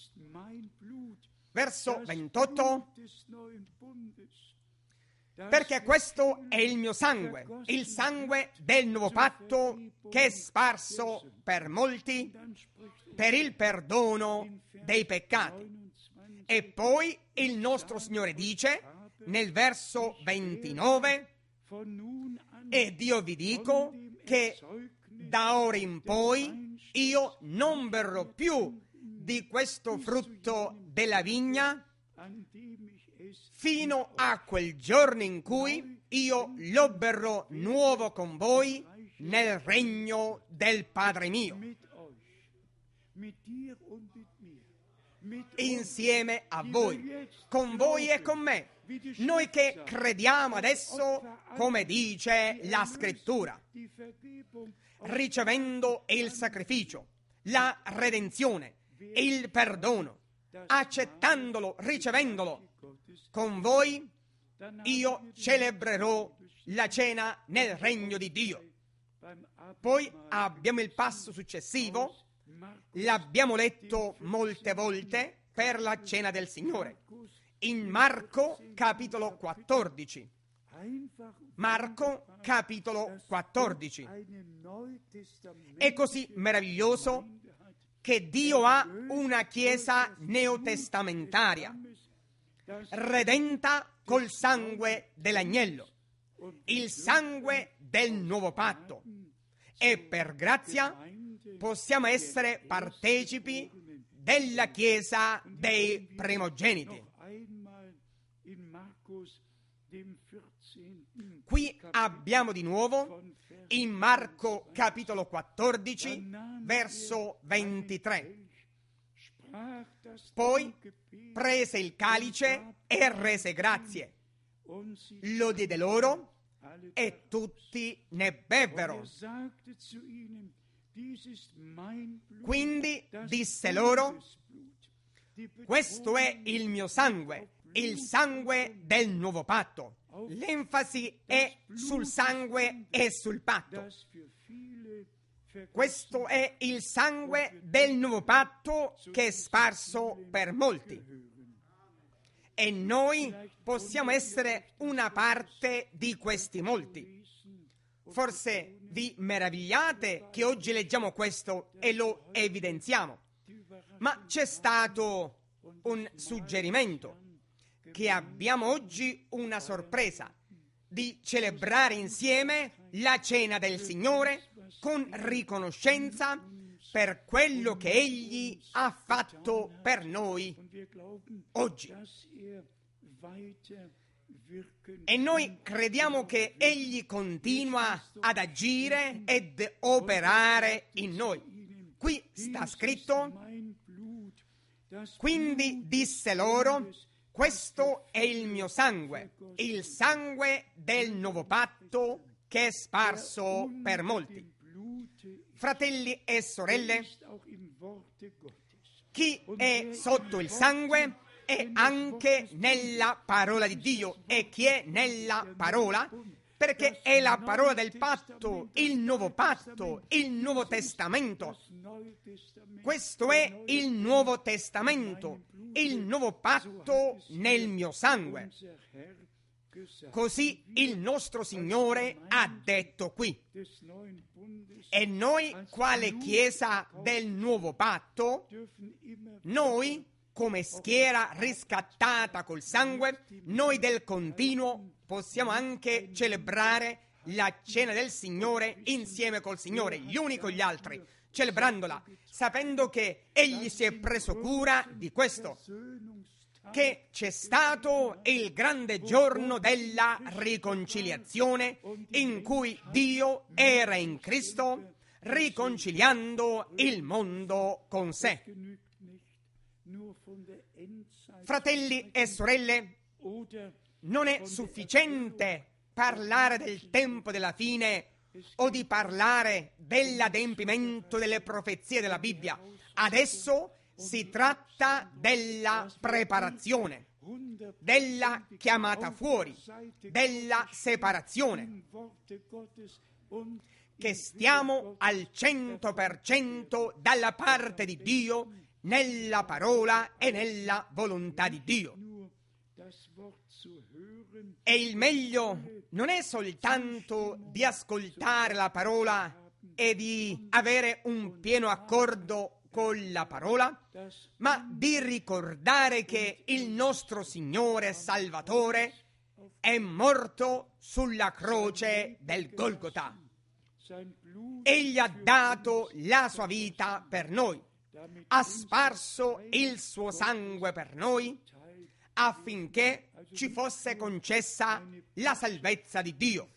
Verso ventotto. Perché questo è il mio sangue, il sangue del nuovo patto che è sparso per molti per il perdono dei peccati. E poi il nostro Signore dice nel verso ventinove: ed io vi dico che da ora in poi io non berrò più di questo frutto della vigna fino a quel giorno in cui io lo berrò nuovo con voi nel regno del Padre mio. Insieme a voi, con voi e con me, noi che crediamo adesso, come dice la Scrittura, ricevendo il sacrificio, la redenzione, il perdono, accettandolo, ricevendolo, con voi io celebrerò la cena nel regno di Dio. Poi abbiamo il passo successivo, l'abbiamo letto molte volte per la cena del Signore, in Marco capitolo quattordici. Marco capitolo quattordici. È così meraviglioso che Dio ha una chiesa neotestamentaria, redenta col sangue dell'agnello, il sangue del nuovo patto, e per grazia possiamo essere partecipi della chiesa dei primogeniti. Qui abbiamo di nuovo in Marco capitolo quattordici verso ventitré. Poi prese il calice e rese grazie, lo diede loro e tutti ne bevvero. Quindi disse loro: questo è il mio sangue, il sangue del nuovo patto. L'enfasi è sul sangue e sul patto. Questo è il sangue del nuovo patto che è sparso per molti. E noi possiamo essere una parte di questi molti. Forse vi meravigliate che oggi leggiamo questo e lo evidenziamo, ma c'è stato un suggerimento che abbiamo oggi una sorpresa di celebrare insieme la cena del Signore con riconoscenza per quello che Egli ha fatto per noi oggi. E noi crediamo che Egli continua ad agire ed operare in noi. Qui sta scritto: quindi disse loro: questo è il mio sangue, il sangue del nuovo patto che è sparso per molti. Fratelli e sorelle, chi è sotto il sangue è anche nella parola di Dio. E chi è nella parola? Perché è la parola del patto, il nuovo patto, il Nuovo Testamento. Questo è il Nuovo Testamento, il nuovo patto nel mio sangue. Così il nostro Signore ha detto qui. E noi, quale Chiesa del nuovo patto, noi, come schiera riscattata col sangue, noi del continuo possiamo anche celebrare la cena del Signore insieme col Signore, gli uni con gli altri, celebrandola, sapendo che Egli si è preso cura di questo, che c'è stato il grande giorno della riconciliazione in cui Dio era in Cristo riconciliando il mondo con sé. Fratelli e sorelle, non è sufficiente parlare del tempo della fine o di parlare dell'adempimento delle profezie della Bibbia. Adesso si tratta della preparazione, della chiamata fuori, della separazione, che stiamo al cento per cento dalla parte di Dio, nella parola e nella volontà di Dio. E il meglio non è soltanto di ascoltare la parola e di avere un pieno accordo con la parola, ma di ricordare che il nostro Signore Salvatore è morto sulla croce del Golgota. Egli ha dato la sua vita per noi, ha sparso il suo sangue per noi, affinché ci fosse concessa la salvezza di Dio.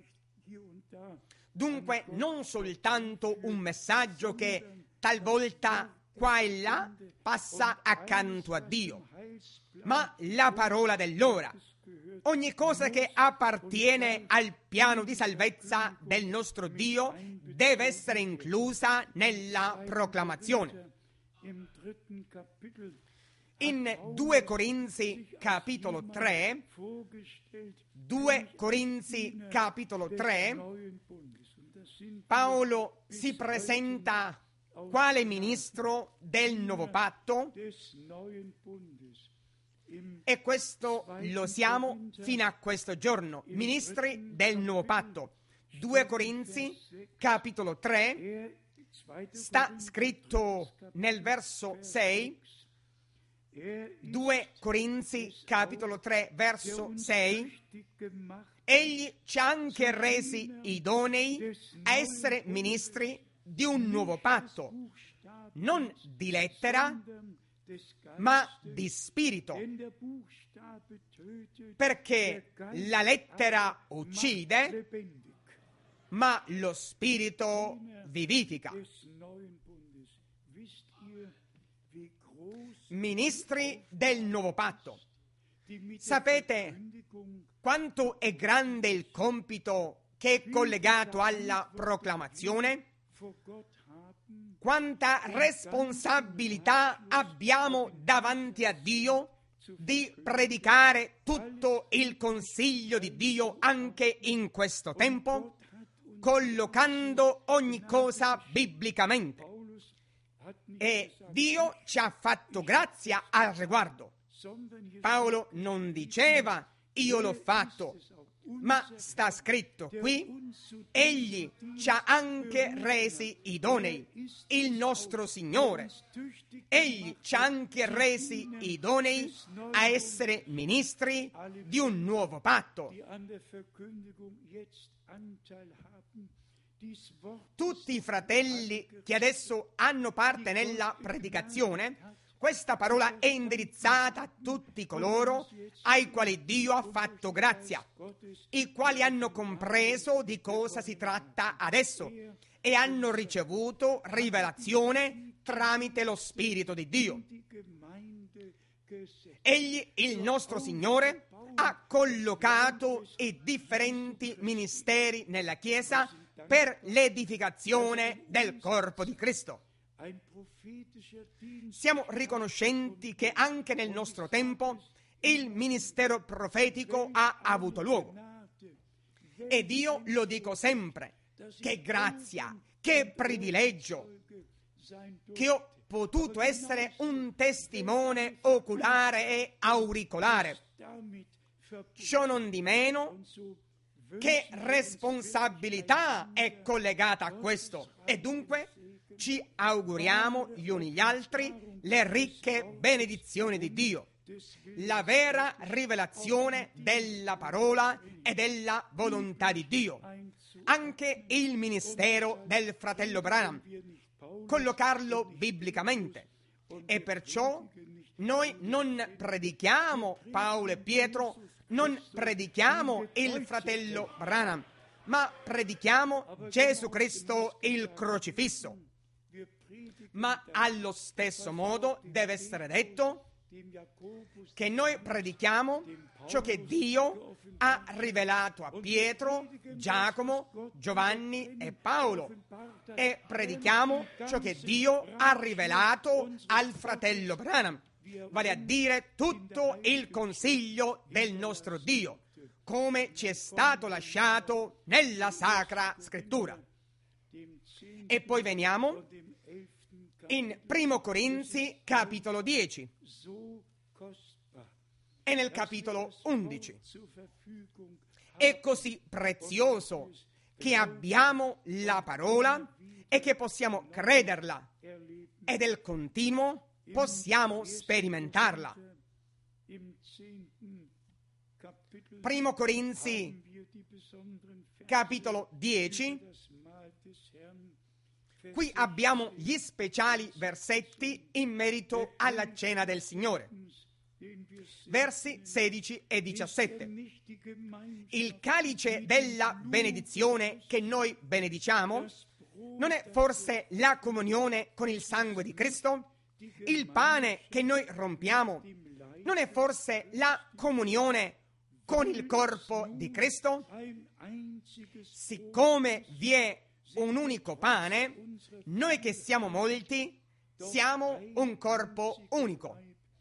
Dunque, non soltanto un messaggio che talvolta qua e là passa accanto a Dio, ma la parola dell'ora. Ogni cosa che appartiene al piano di salvezza del nostro Dio deve essere inclusa nella proclamazione. In due Corinzi capitolo tre, due Corinzi capitolo tre, Paolo si presenta quale ministro del nuovo patto, e questo lo siamo fino a questo giorno, ministri del nuovo patto. due Corinzi capitolo tre sta scritto nel verso sei, due Corinzi capitolo tre verso sei: egli ci ha anche resi idonei a essere ministri di un nuovo patto, non di lettera, ma di spirito, perché la lettera uccide, ma lo spirito vivifica. Ministri del nuovo patto. Sapete quanto è grande il compito che è collegato alla proclamazione? Quanta responsabilità abbiamo davanti a Dio di predicare tutto il consiglio di Dio anche in questo tempo, collocando ogni cosa biblicamente. E Dio ci ha fatto grazia al riguardo. Paolo non diceva io l'ho fatto, ma sta scritto qui: egli ci ha anche resi idonei, il nostro Signore. Egli ci ha anche resi idonei a essere ministri di un nuovo patto. Tutti i fratelli che adesso hanno parte nella predicazione, questa parola è indirizzata a tutti coloro ai quali Dio ha fatto grazia, i quali hanno compreso di cosa si tratta adesso e hanno ricevuto rivelazione tramite lo Spirito di Dio. Egli, il nostro Signore, ha collocato i differenti ministeri nella Chiesa per l'edificazione del corpo di Cristo. Siamo riconoscenti che anche nel nostro tempo il ministero profetico ha avuto luogo. Ed io lo dico sempre, che grazia, che privilegio, che ho potuto essere un testimone oculare e auricolare. Ciò non di meno che responsabilità è collegata a questo, e dunque ci auguriamo gli uni gli altri le ricche benedizioni di Dio, la vera rivelazione della parola e della volontà di Dio. Anche il ministero del fratello Branham, collocarlo biblicamente, e perciò noi non predichiamo Paolo e Pietro, non predichiamo il fratello Branham, ma predichiamo Gesù Cristo il crocifisso. Ma allo stesso modo deve essere detto che noi predichiamo ciò che Dio ha rivelato a Pietro, Giacomo, Giovanni e Paolo, e predichiamo ciò che Dio ha rivelato al fratello Branham, vale a dire tutto il consiglio del nostro Dio, come ci è stato lasciato nella Sacra Scrittura. E poi veniamo in Primo Corinzi capitolo dieci e nel capitolo undici. È così prezioso che abbiamo la parola e che possiamo crederla, e del continuo possiamo sperimentarla. Primo Corinzi capitolo dieci. Qui abbiamo gli speciali versetti in merito alla cena del Signore. Versi sedici e diciassette. Il calice della benedizione che noi benediciamo non è forse la comunione con il sangue di Cristo? Il pane che noi rompiamo non è forse la comunione con il corpo di Cristo? Siccome vi è un unico pane, noi che siamo molti siamo un corpo unico,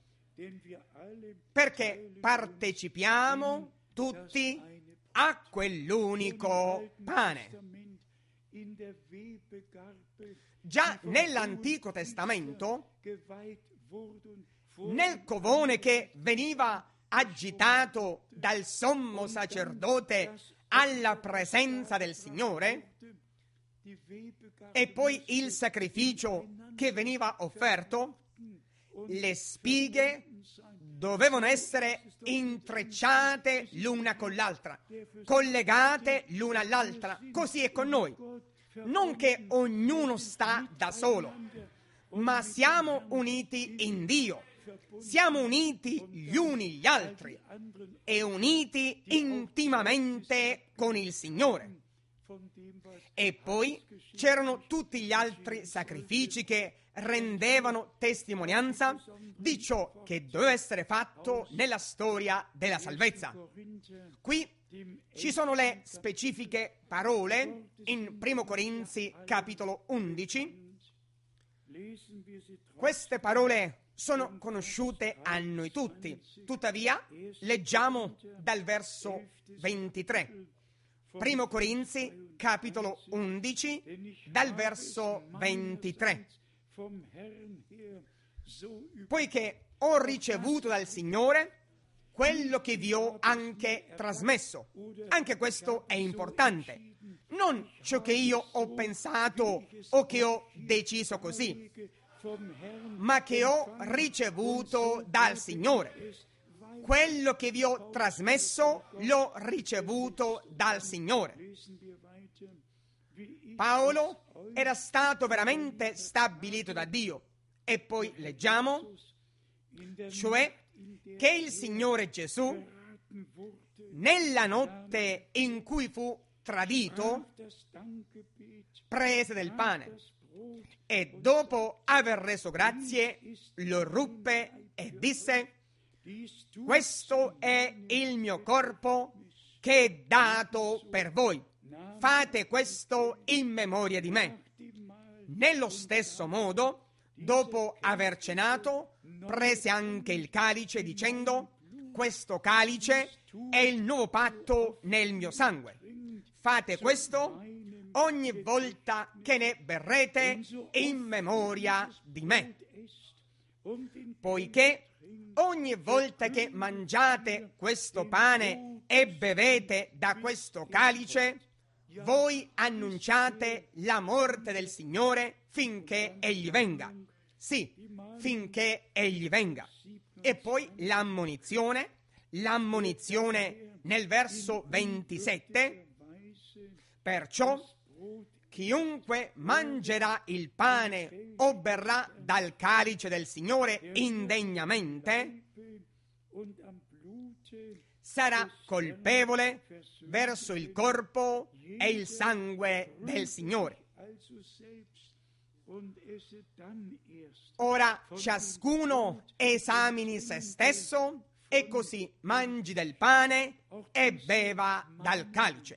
perché partecipiamo tutti a quell'unico pane. Già nell'Antico Testamento, nel covone che veniva agitato dal sommo sacerdote alla presenza del Signore, e poi il sacrificio che veniva offerto, le spighe dovevano essere intrecciate l'una con l'altra, collegate l'una all'altra. Così è con noi. Non che ognuno sta da solo, ma siamo uniti in Dio. Siamo uniti gli uni gli altri e uniti intimamente con il Signore. E poi c'erano tutti gli altri sacrifici che rendevano testimonianza di ciò che doveva essere fatto nella storia della salvezza. Qui ci sono le specifiche parole in Primo Corinzi capitolo undici. Queste parole sono conosciute a noi tutti, tuttavia leggiamo dal verso ventitré. Primo Corinzi capitolo undici dal verso ventitré. Poiché ho ricevuto dal Signore quello che vi ho anche trasmesso. Anche questo è importante. Non ciò che io ho pensato o che ho deciso così, ma che ho ricevuto dal Signore. Quello che vi ho trasmesso l'ho ricevuto dal Signore. Paolo era stato veramente stabilito da Dio. E poi leggiamo, cioè che il Signore Gesù, nella notte in cui fu tradito, prese del pane e dopo aver reso grazie lo ruppe e disse: questo è il mio corpo che è dato per voi. fate questo in memoria di me. Nello stesso modo, dopo aver cenato, prese anche il calice dicendo: questo calice è il nuovo patto nel mio sangue. Fate questo ogni volta che ne berrete in memoria di me. Poiché ogni volta che mangiate questo pane e bevete da questo calice, voi annunciate la morte del Signore finché Egli venga. Sì, finché Egli venga. E poi l'ammonizione, l'ammonizione nel verso ventisette: perciò chiunque mangerà il pane o berrà dal calice del Signore indegnamente sarà colpevole verso il corpo e il sangue del Signore. Ora ciascuno esamini se stesso e così mangi del pane e beva dal calice.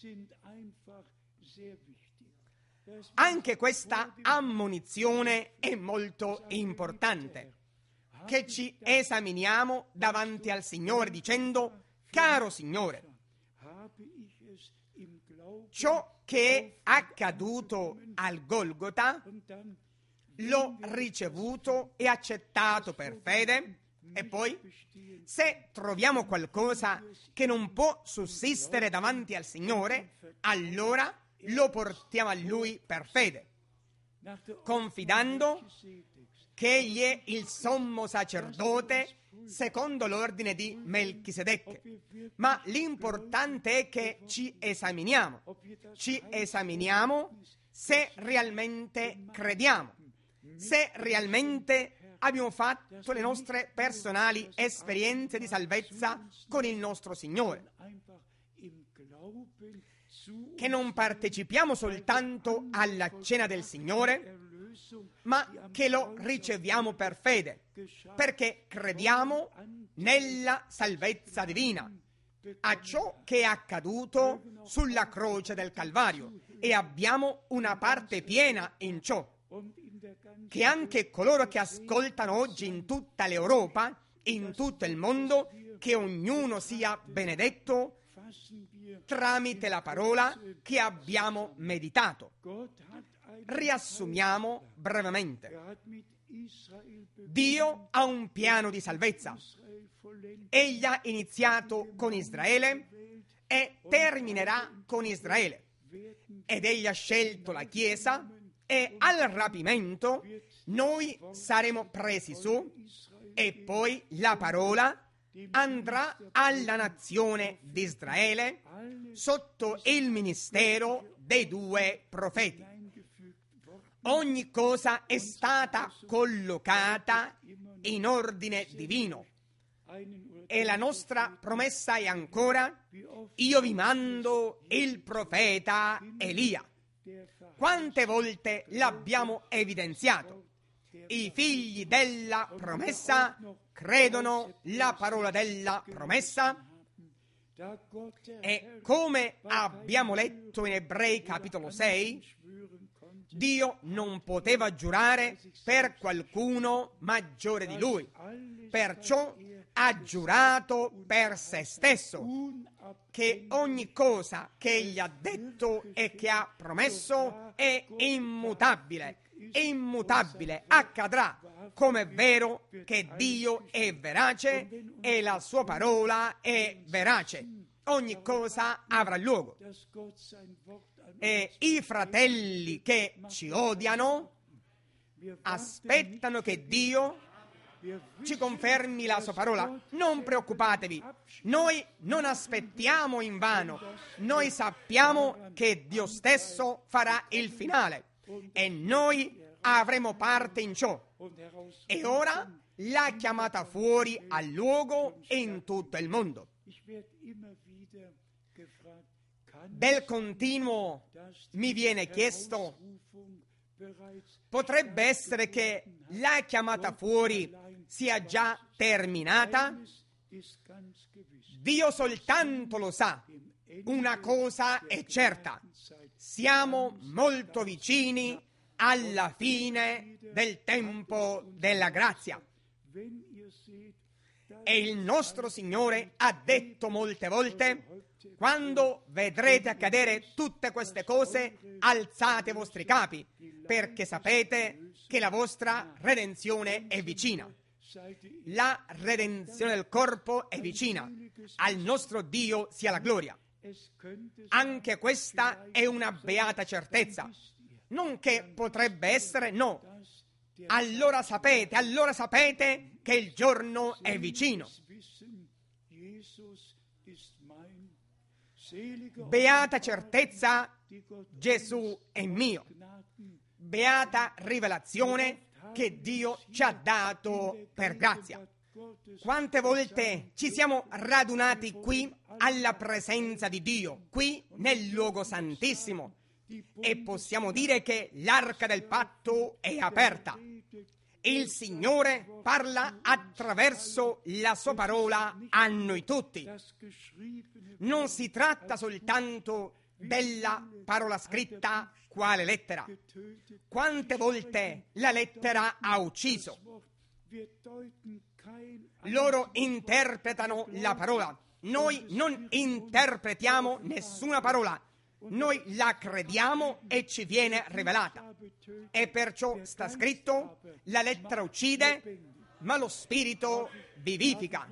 Anche questa ammonizione è molto importante, che ci esaminiamo davanti al Signore dicendo: caro Signore, ciò che è accaduto al Golgota l'ho ricevuto e accettato per fede. E poi, se troviamo qualcosa che non può sussistere davanti al Signore, allora lo portiamo a Lui per fede, confidando che Egli è il sommo sacerdote secondo l'ordine di Melchisedec. Ma l'importante è che ci esaminiamo, ci esaminiamo se realmente crediamo, se realmente abbiamo fatto le nostre personali esperienze di salvezza con il nostro Signore, che non partecipiamo soltanto alla cena del Signore, ma che lo riceviamo per fede, perché crediamo nella salvezza divina, a ciò che è accaduto sulla croce del Calvario, e abbiamo una parte piena in ciò. Che anche coloro che ascoltano oggi in tutta l'Europa, in tutto il mondo, che ognuno sia benedetto tramite la parola che abbiamo meditato. Riassumiamo brevemente. Dio ha un piano di salvezza. Egli ha iniziato con Israele e terminerà con Israele. Ed egli ha scelto la Chiesa, e al rapimento noi saremo presi su, e poi la parola andrà alla nazione di Israele sotto il ministero dei due profeti. Ogni cosa è stata collocata in ordine divino, e la nostra promessa è ancora: io vi mando il profeta Elia. Quante volte l'abbiamo evidenziato? I figli della promessa credono la parola della promessa, e come abbiamo letto in Ebrei capitolo sei, Dio non poteva giurare per qualcuno maggiore di Lui, perciò ha giurato per se stesso che ogni cosa che Egli ha detto e che ha promesso è immutabile, immutabile, accadrà, come è vero che Dio è verace e la sua parola è verace. Ogni cosa avrà luogo. E i fratelli che ci odiano aspettano che Dio ci confermi la sua parola. Non preoccupatevi, noi non aspettiamo invano, noi sappiamo che Dio stesso farà il finale e noi avremo parte in ciò. E ora l'ha chiamata fuori al luogo in tutto il mondo. Del continuo mi viene chiesto: potrebbe essere che la chiamata fuori sia già terminata? Dio soltanto lo sa. Una cosa è certa: siamo molto vicini alla fine del tempo della grazia. E il nostro Signore ha detto molte volte: quando vedrete accadere tutte queste cose, alzate i vostri capi, perché sapete che la vostra redenzione è vicina. La redenzione del corpo è vicina. Al nostro Dio sia la gloria. Anche questa è una beata certezza. Non che potrebbe essere, no. Allora sapete, allora sapete che il giorno è vicino. Beata certezza, Gesù è mio. Beata rivelazione che Dio ci ha dato per grazia. Quante volte ci siamo radunati qui alla presenza di Dio, qui nel luogo santissimo, e possiamo dire che l'arca del patto è aperta. Il Signore parla attraverso la sua parola a noi tutti. Non si tratta soltanto della parola scritta quale lettera. Quante volte la lettera ha ucciso? Loro interpretano la parola. Noi non interpretiamo nessuna parola. Noi la crediamo e ci viene rivelata. E perciò sta scritto: la lettera uccide, ma lo spirito vivifica.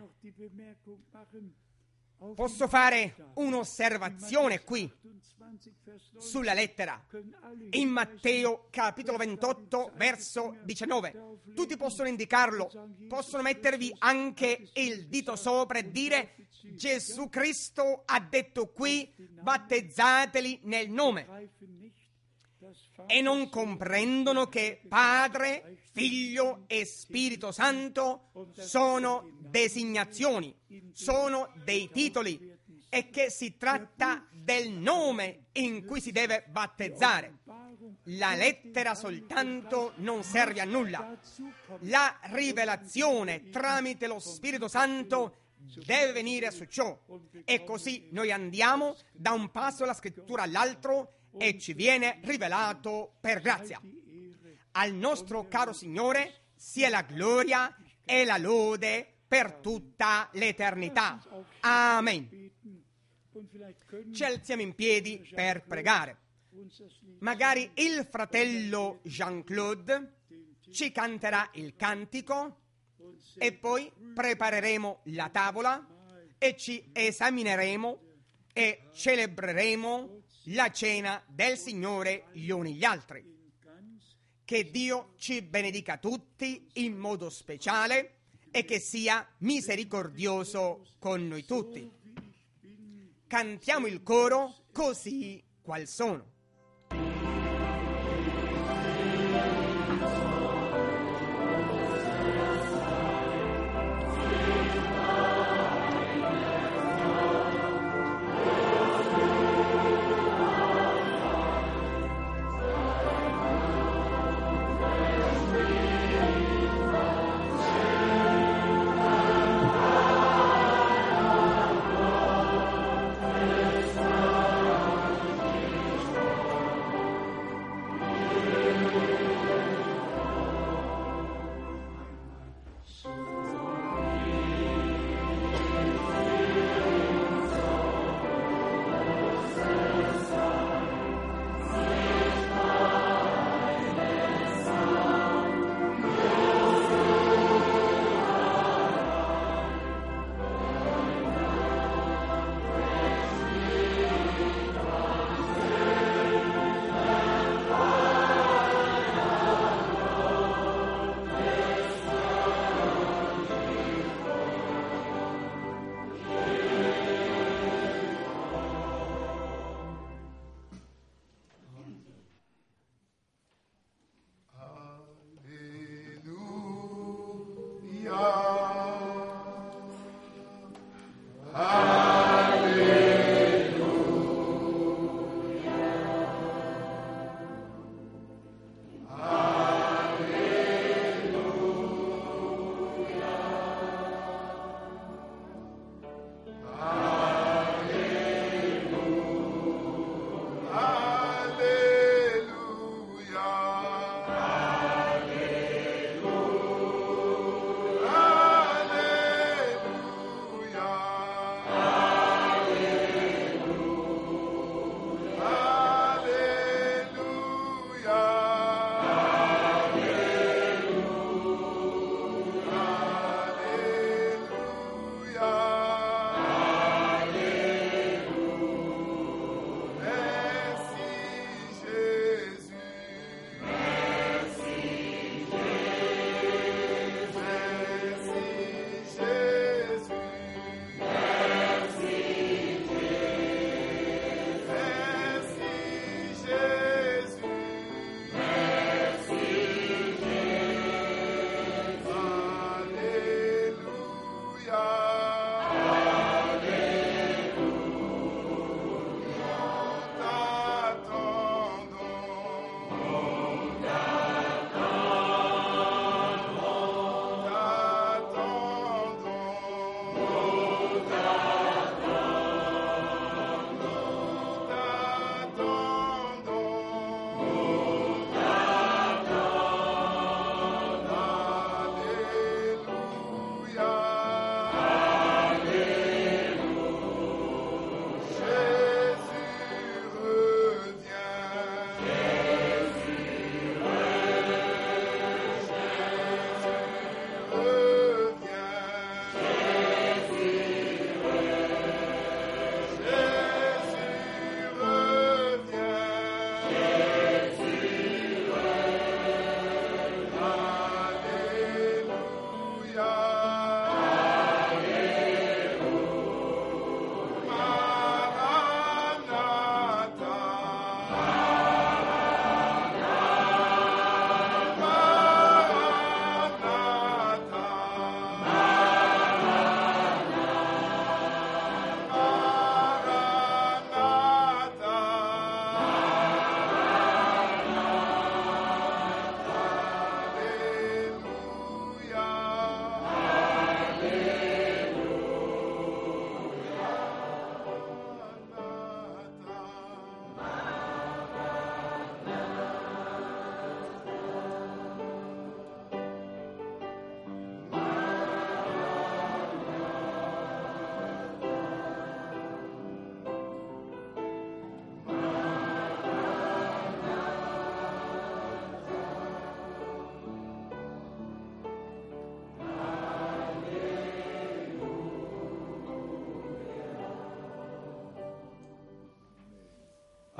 Posso fare un'osservazione qui sulla lettera. In Matteo capitolo ventotto verso diciannove, tutti possono indicarlo, possono mettervi anche il dito sopra e dire: Gesù Cristo ha detto qui: battezzateli nel nome. E non comprendono che Padre, Figlio e Spirito Santo sono designazioni, sono dei titoli, e che si tratta del nome in cui si deve battezzare. La lettera soltanto non serve a nulla. La rivelazione tramite lo Spirito Santo deve venire su ciò. E così noi andiamo da un passo della scrittura all'altro e ci viene rivelato per grazia. Al nostro caro Signore sia la gloria e la lode per tutta l'eternità. Amen. Ci alziamo in piedi per pregare. Magari il fratello Jean-Claude ci canterà il cantico e poi prepareremo la tavola e ci esamineremo e celebreremo la cena del Signore gli uni gli altri. Che Dio ci benedica tutti in modo speciale e che sia misericordioso con noi tutti. Cantiamo il coro Così qual sono.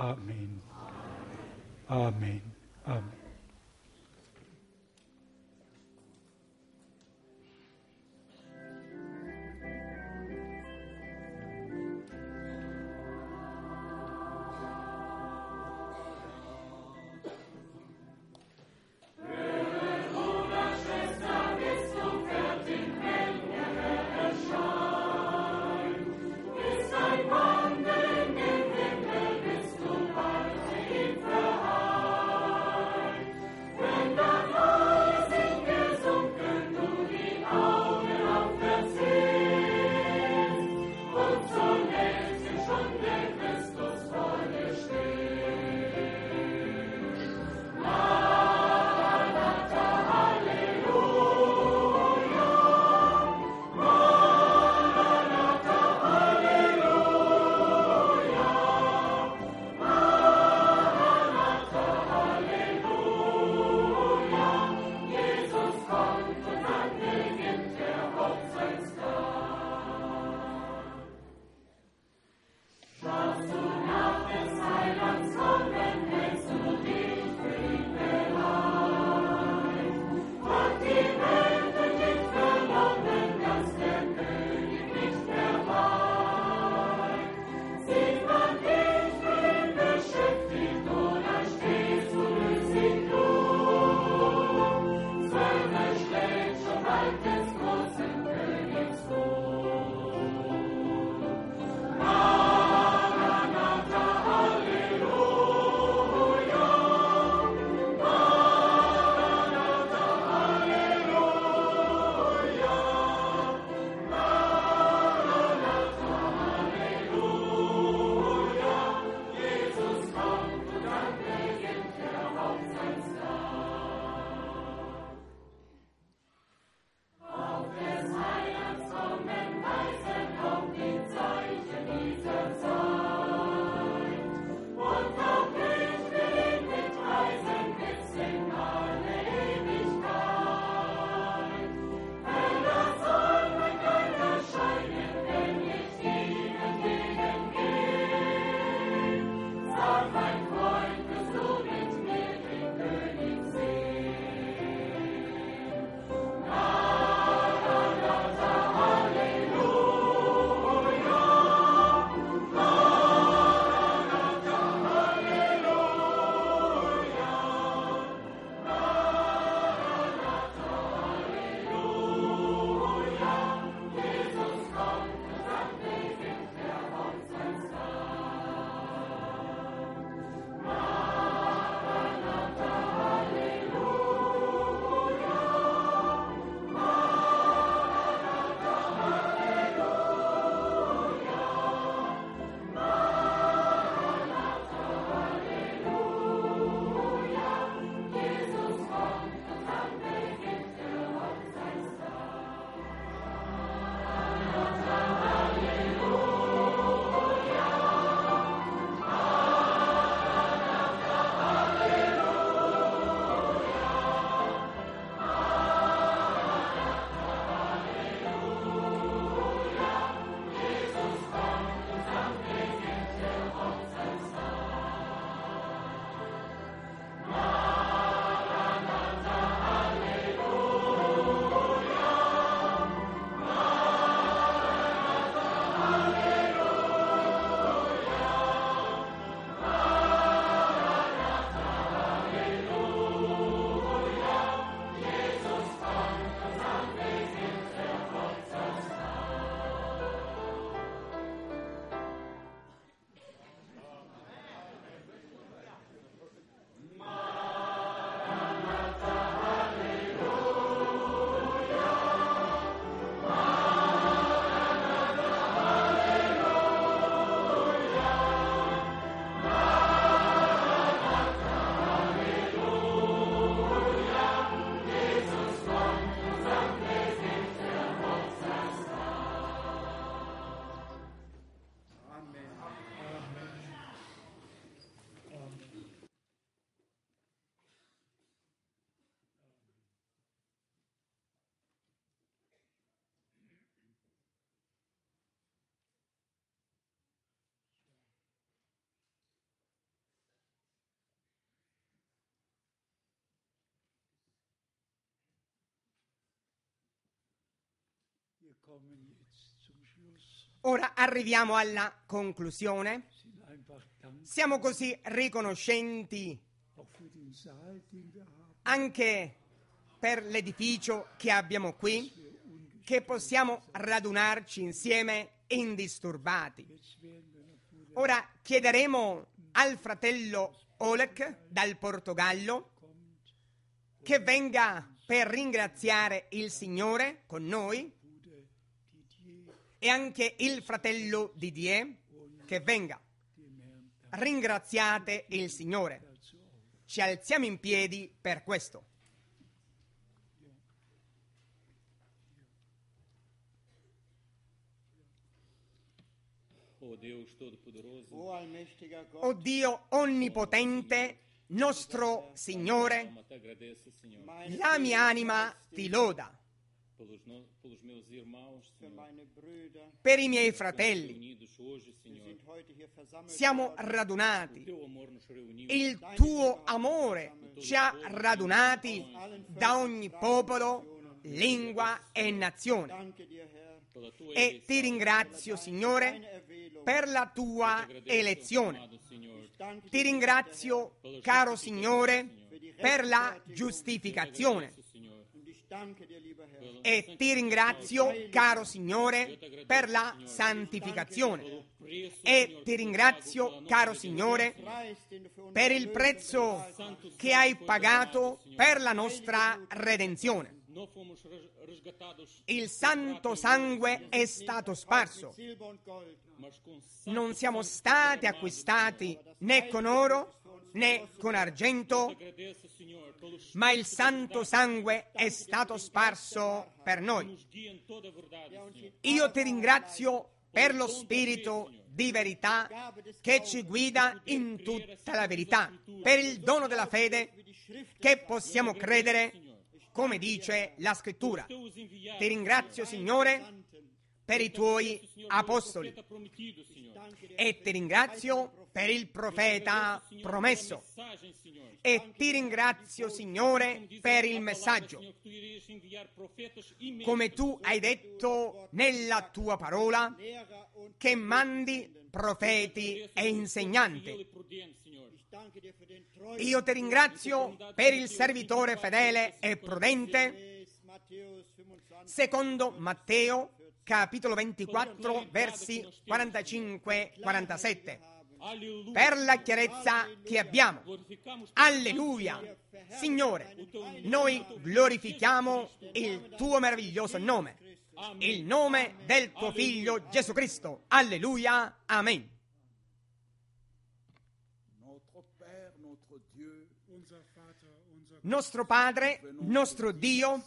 Amen. Amen. Amen. Wandeln im Himmel bist du bald ihm verheißt. Ora arriviamo alla conclusione. Siamo così riconoscenti anche per l'edificio che abbiamo qui, che possiamo radunarci insieme indisturbati. Ora chiederemo al fratello Oleg dal Portogallo che venga per ringraziare il Signore con noi, e anche il fratello Didier che venga. Ringraziate il Signore. Ci alziamo in piedi per questo. O Dio onnipotente, nostro Signore, la mia anima ti loda. Per i miei fratelli siamo radunati, il tuo amore ci ha radunati da ogni popolo, lingua e nazione, e ti ringrazio, Signore, per la tua elezione. Ti ringrazio, caro Signore, per la giustificazione. E ti ringrazio, caro Signore, per la santificazione. E ti ringrazio, caro Signore, per il prezzo che hai pagato per la nostra redenzione. Il santo sangue è stato sparso. Non siamo stati acquistati né con oro né con argento, ma il santo sangue è stato sparso per noi. Io ti ringrazio per lo spirito di verità che ci guida in tutta la verità, per il dono della fede che possiamo credere, come dice la Scrittura. Ti ringrazio, Signore, per i tuoi apostoli, e ti ringrazio per il profeta promesso, e ti ringrazio, Signore, per il messaggio. Come tu hai detto nella tua parola, che mandi profeti e insegnanti. Io ti ringrazio per il servitore fedele e prudente, secondo Matteo, capitolo ventiquattro, versi quarantacinque quarantasette, per la chiarezza che abbiamo. Alleluia! Signore, noi glorifichiamo il tuo meraviglioso nome, il nome del tuo Figlio Gesù Cristo. Alleluia! Amen. Nostro Padre, nostro Dio,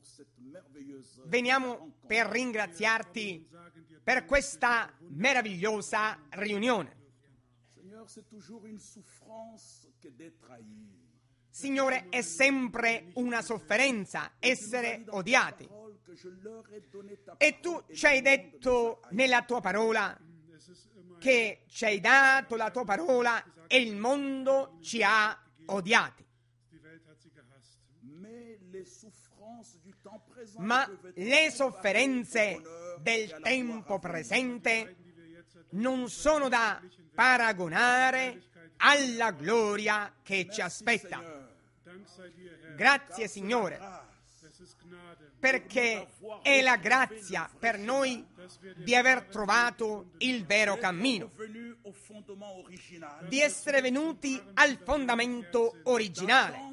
veniamo per ringraziarti per questa meravigliosa riunione. Signore, è sempre una sofferenza essere odiati. E tu ci hai detto nella tua parola che ci hai dato la tua parola e il mondo ci ha odiati. Ma le sofferenze del tempo presente non sono da paragonare alla gloria che ci aspetta. Grazie, Signore, perché è la grazia per noi di aver trovato il vero cammino, di essere venuti al fondamento originale,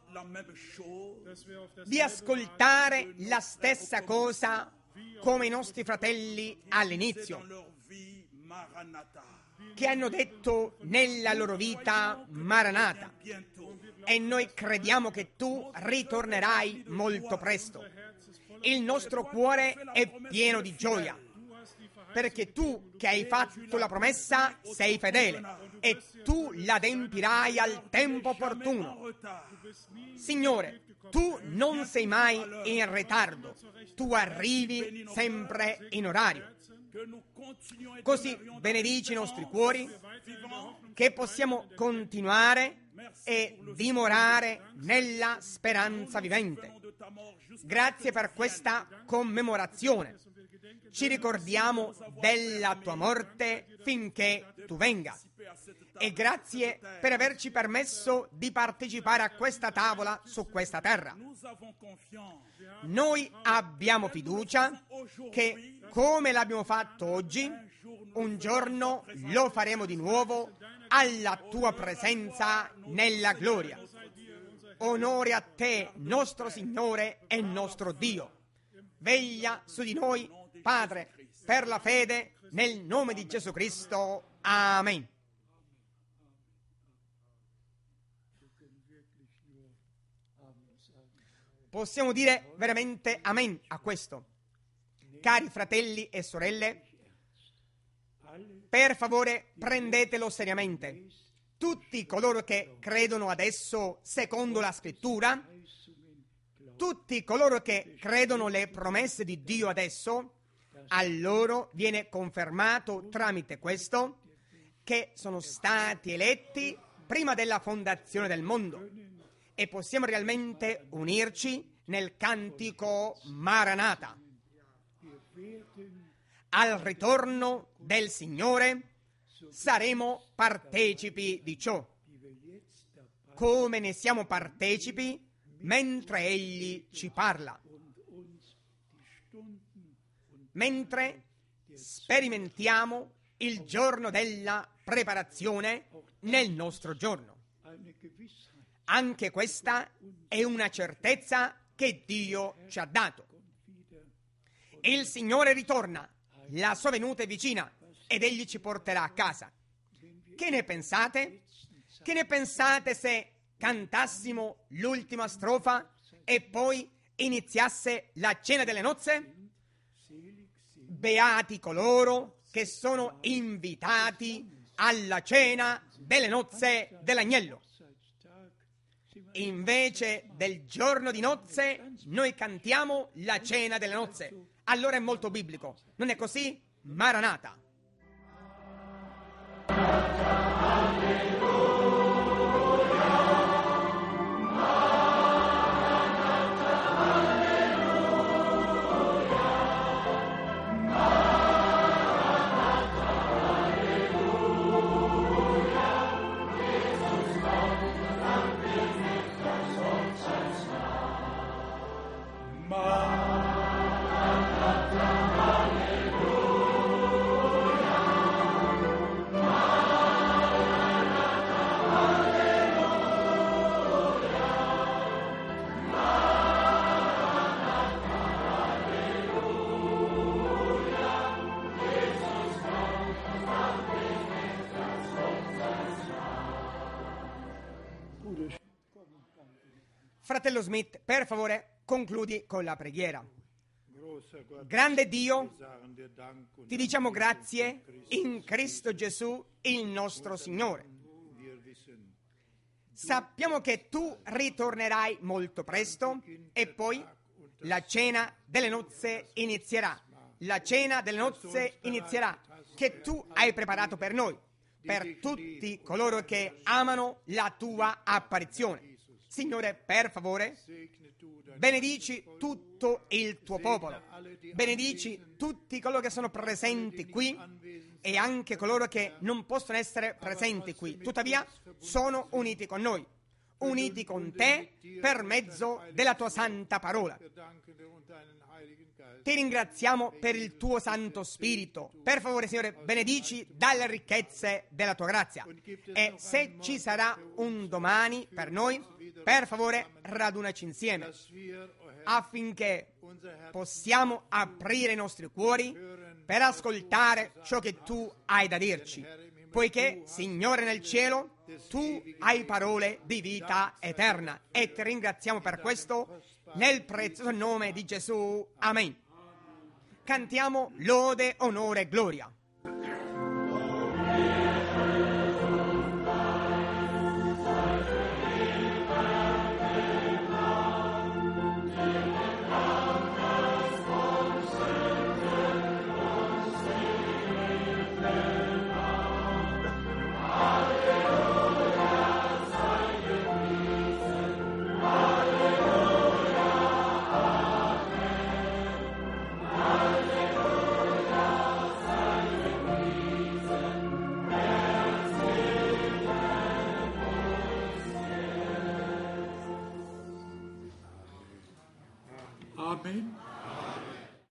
di ascoltare la stessa cosa come i nostri fratelli all'inizio, che hanno detto nella loro vita Maranatha, e noi crediamo che tu ritornerai molto presto. Il nostro cuore è pieno di gioia, perché tu che hai fatto la promessa sei fedele e tu l'adempirai al tempo opportuno. Signore, tu non sei mai in ritardo, tu arrivi sempre in orario. Così benedici i nostri cuori, che possiamo continuare e dimorare nella speranza vivente. Grazie per questa commemorazione ci ricordiamo della tua morte finché tu venga. E grazie per averci permesso di partecipare a questa tavola su questa terra. Noi abbiamo fiducia che, come l'abbiamo fatto oggi, un giorno lo faremo di nuovo alla tua presenza nella gloria. Onore a te, nostro Signore e nostro Dio. Veglia su di noi, Padre, per la fede, nel nome di Gesù Cristo. Amen. Possiamo dire veramente amen a questo. Cari fratelli e sorelle, per favore prendetelo seriamente. Tutti coloro che credono adesso secondo la Scrittura, tutti coloro che credono le promesse di Dio adesso, a loro viene confermato tramite questo che sono stati eletti prima della fondazione del mondo e possiamo realmente unirci nel cantico Maranatha. Al ritorno del Signore saremo partecipi di ciò, come ne siamo partecipi mentre Egli ci parla, mentre sperimentiamo il giorno della preparazione nel nostro giorno. Anche questa è una certezza che Dio ci ha dato. Il Signore ritorna, la sua venuta è vicina ed Egli ci porterà a casa. Che ne pensate? Che ne pensate se cantassimo l'ultima strofa e poi iniziasse la cena delle nozze? Beati coloro che sono invitati alla cena delle nozze dell'agnello. Invece del giorno di nozze, noi cantiamo la cena delle nozze. Allora è molto biblico, non è così? Maranatha. Fratello Smith, per favore, concludi con la preghiera. Grande Dio, ti diciamo grazie in Cristo Gesù, il nostro Signore. Sappiamo che tu ritornerai molto presto e poi la cena delle nozze inizierà. La cena delle nozze inizierà, che tu hai preparato per noi, per tutti coloro che amano la tua apparizione. Signore, per favore, benedici tutto il tuo popolo, benedici tutti coloro che sono presenti qui e anche coloro che non possono essere presenti qui, tuttavia sono uniti con noi, uniti con te per mezzo della tua santa parola. Ti ringraziamo per il tuo Santo Spirito. Per favore, Signore, benedici dalle ricchezze della tua grazia. E se ci sarà un domani per noi, per favore, radunaci insieme affinché possiamo aprire i nostri cuori per ascoltare ciò che tu hai da dirci. Poiché, Signore nel cielo, tu hai parole di vita eterna. E ti ringraziamo per questo nel prezioso nome di Gesù. Amen. Cantiamo lode, onore e gloria.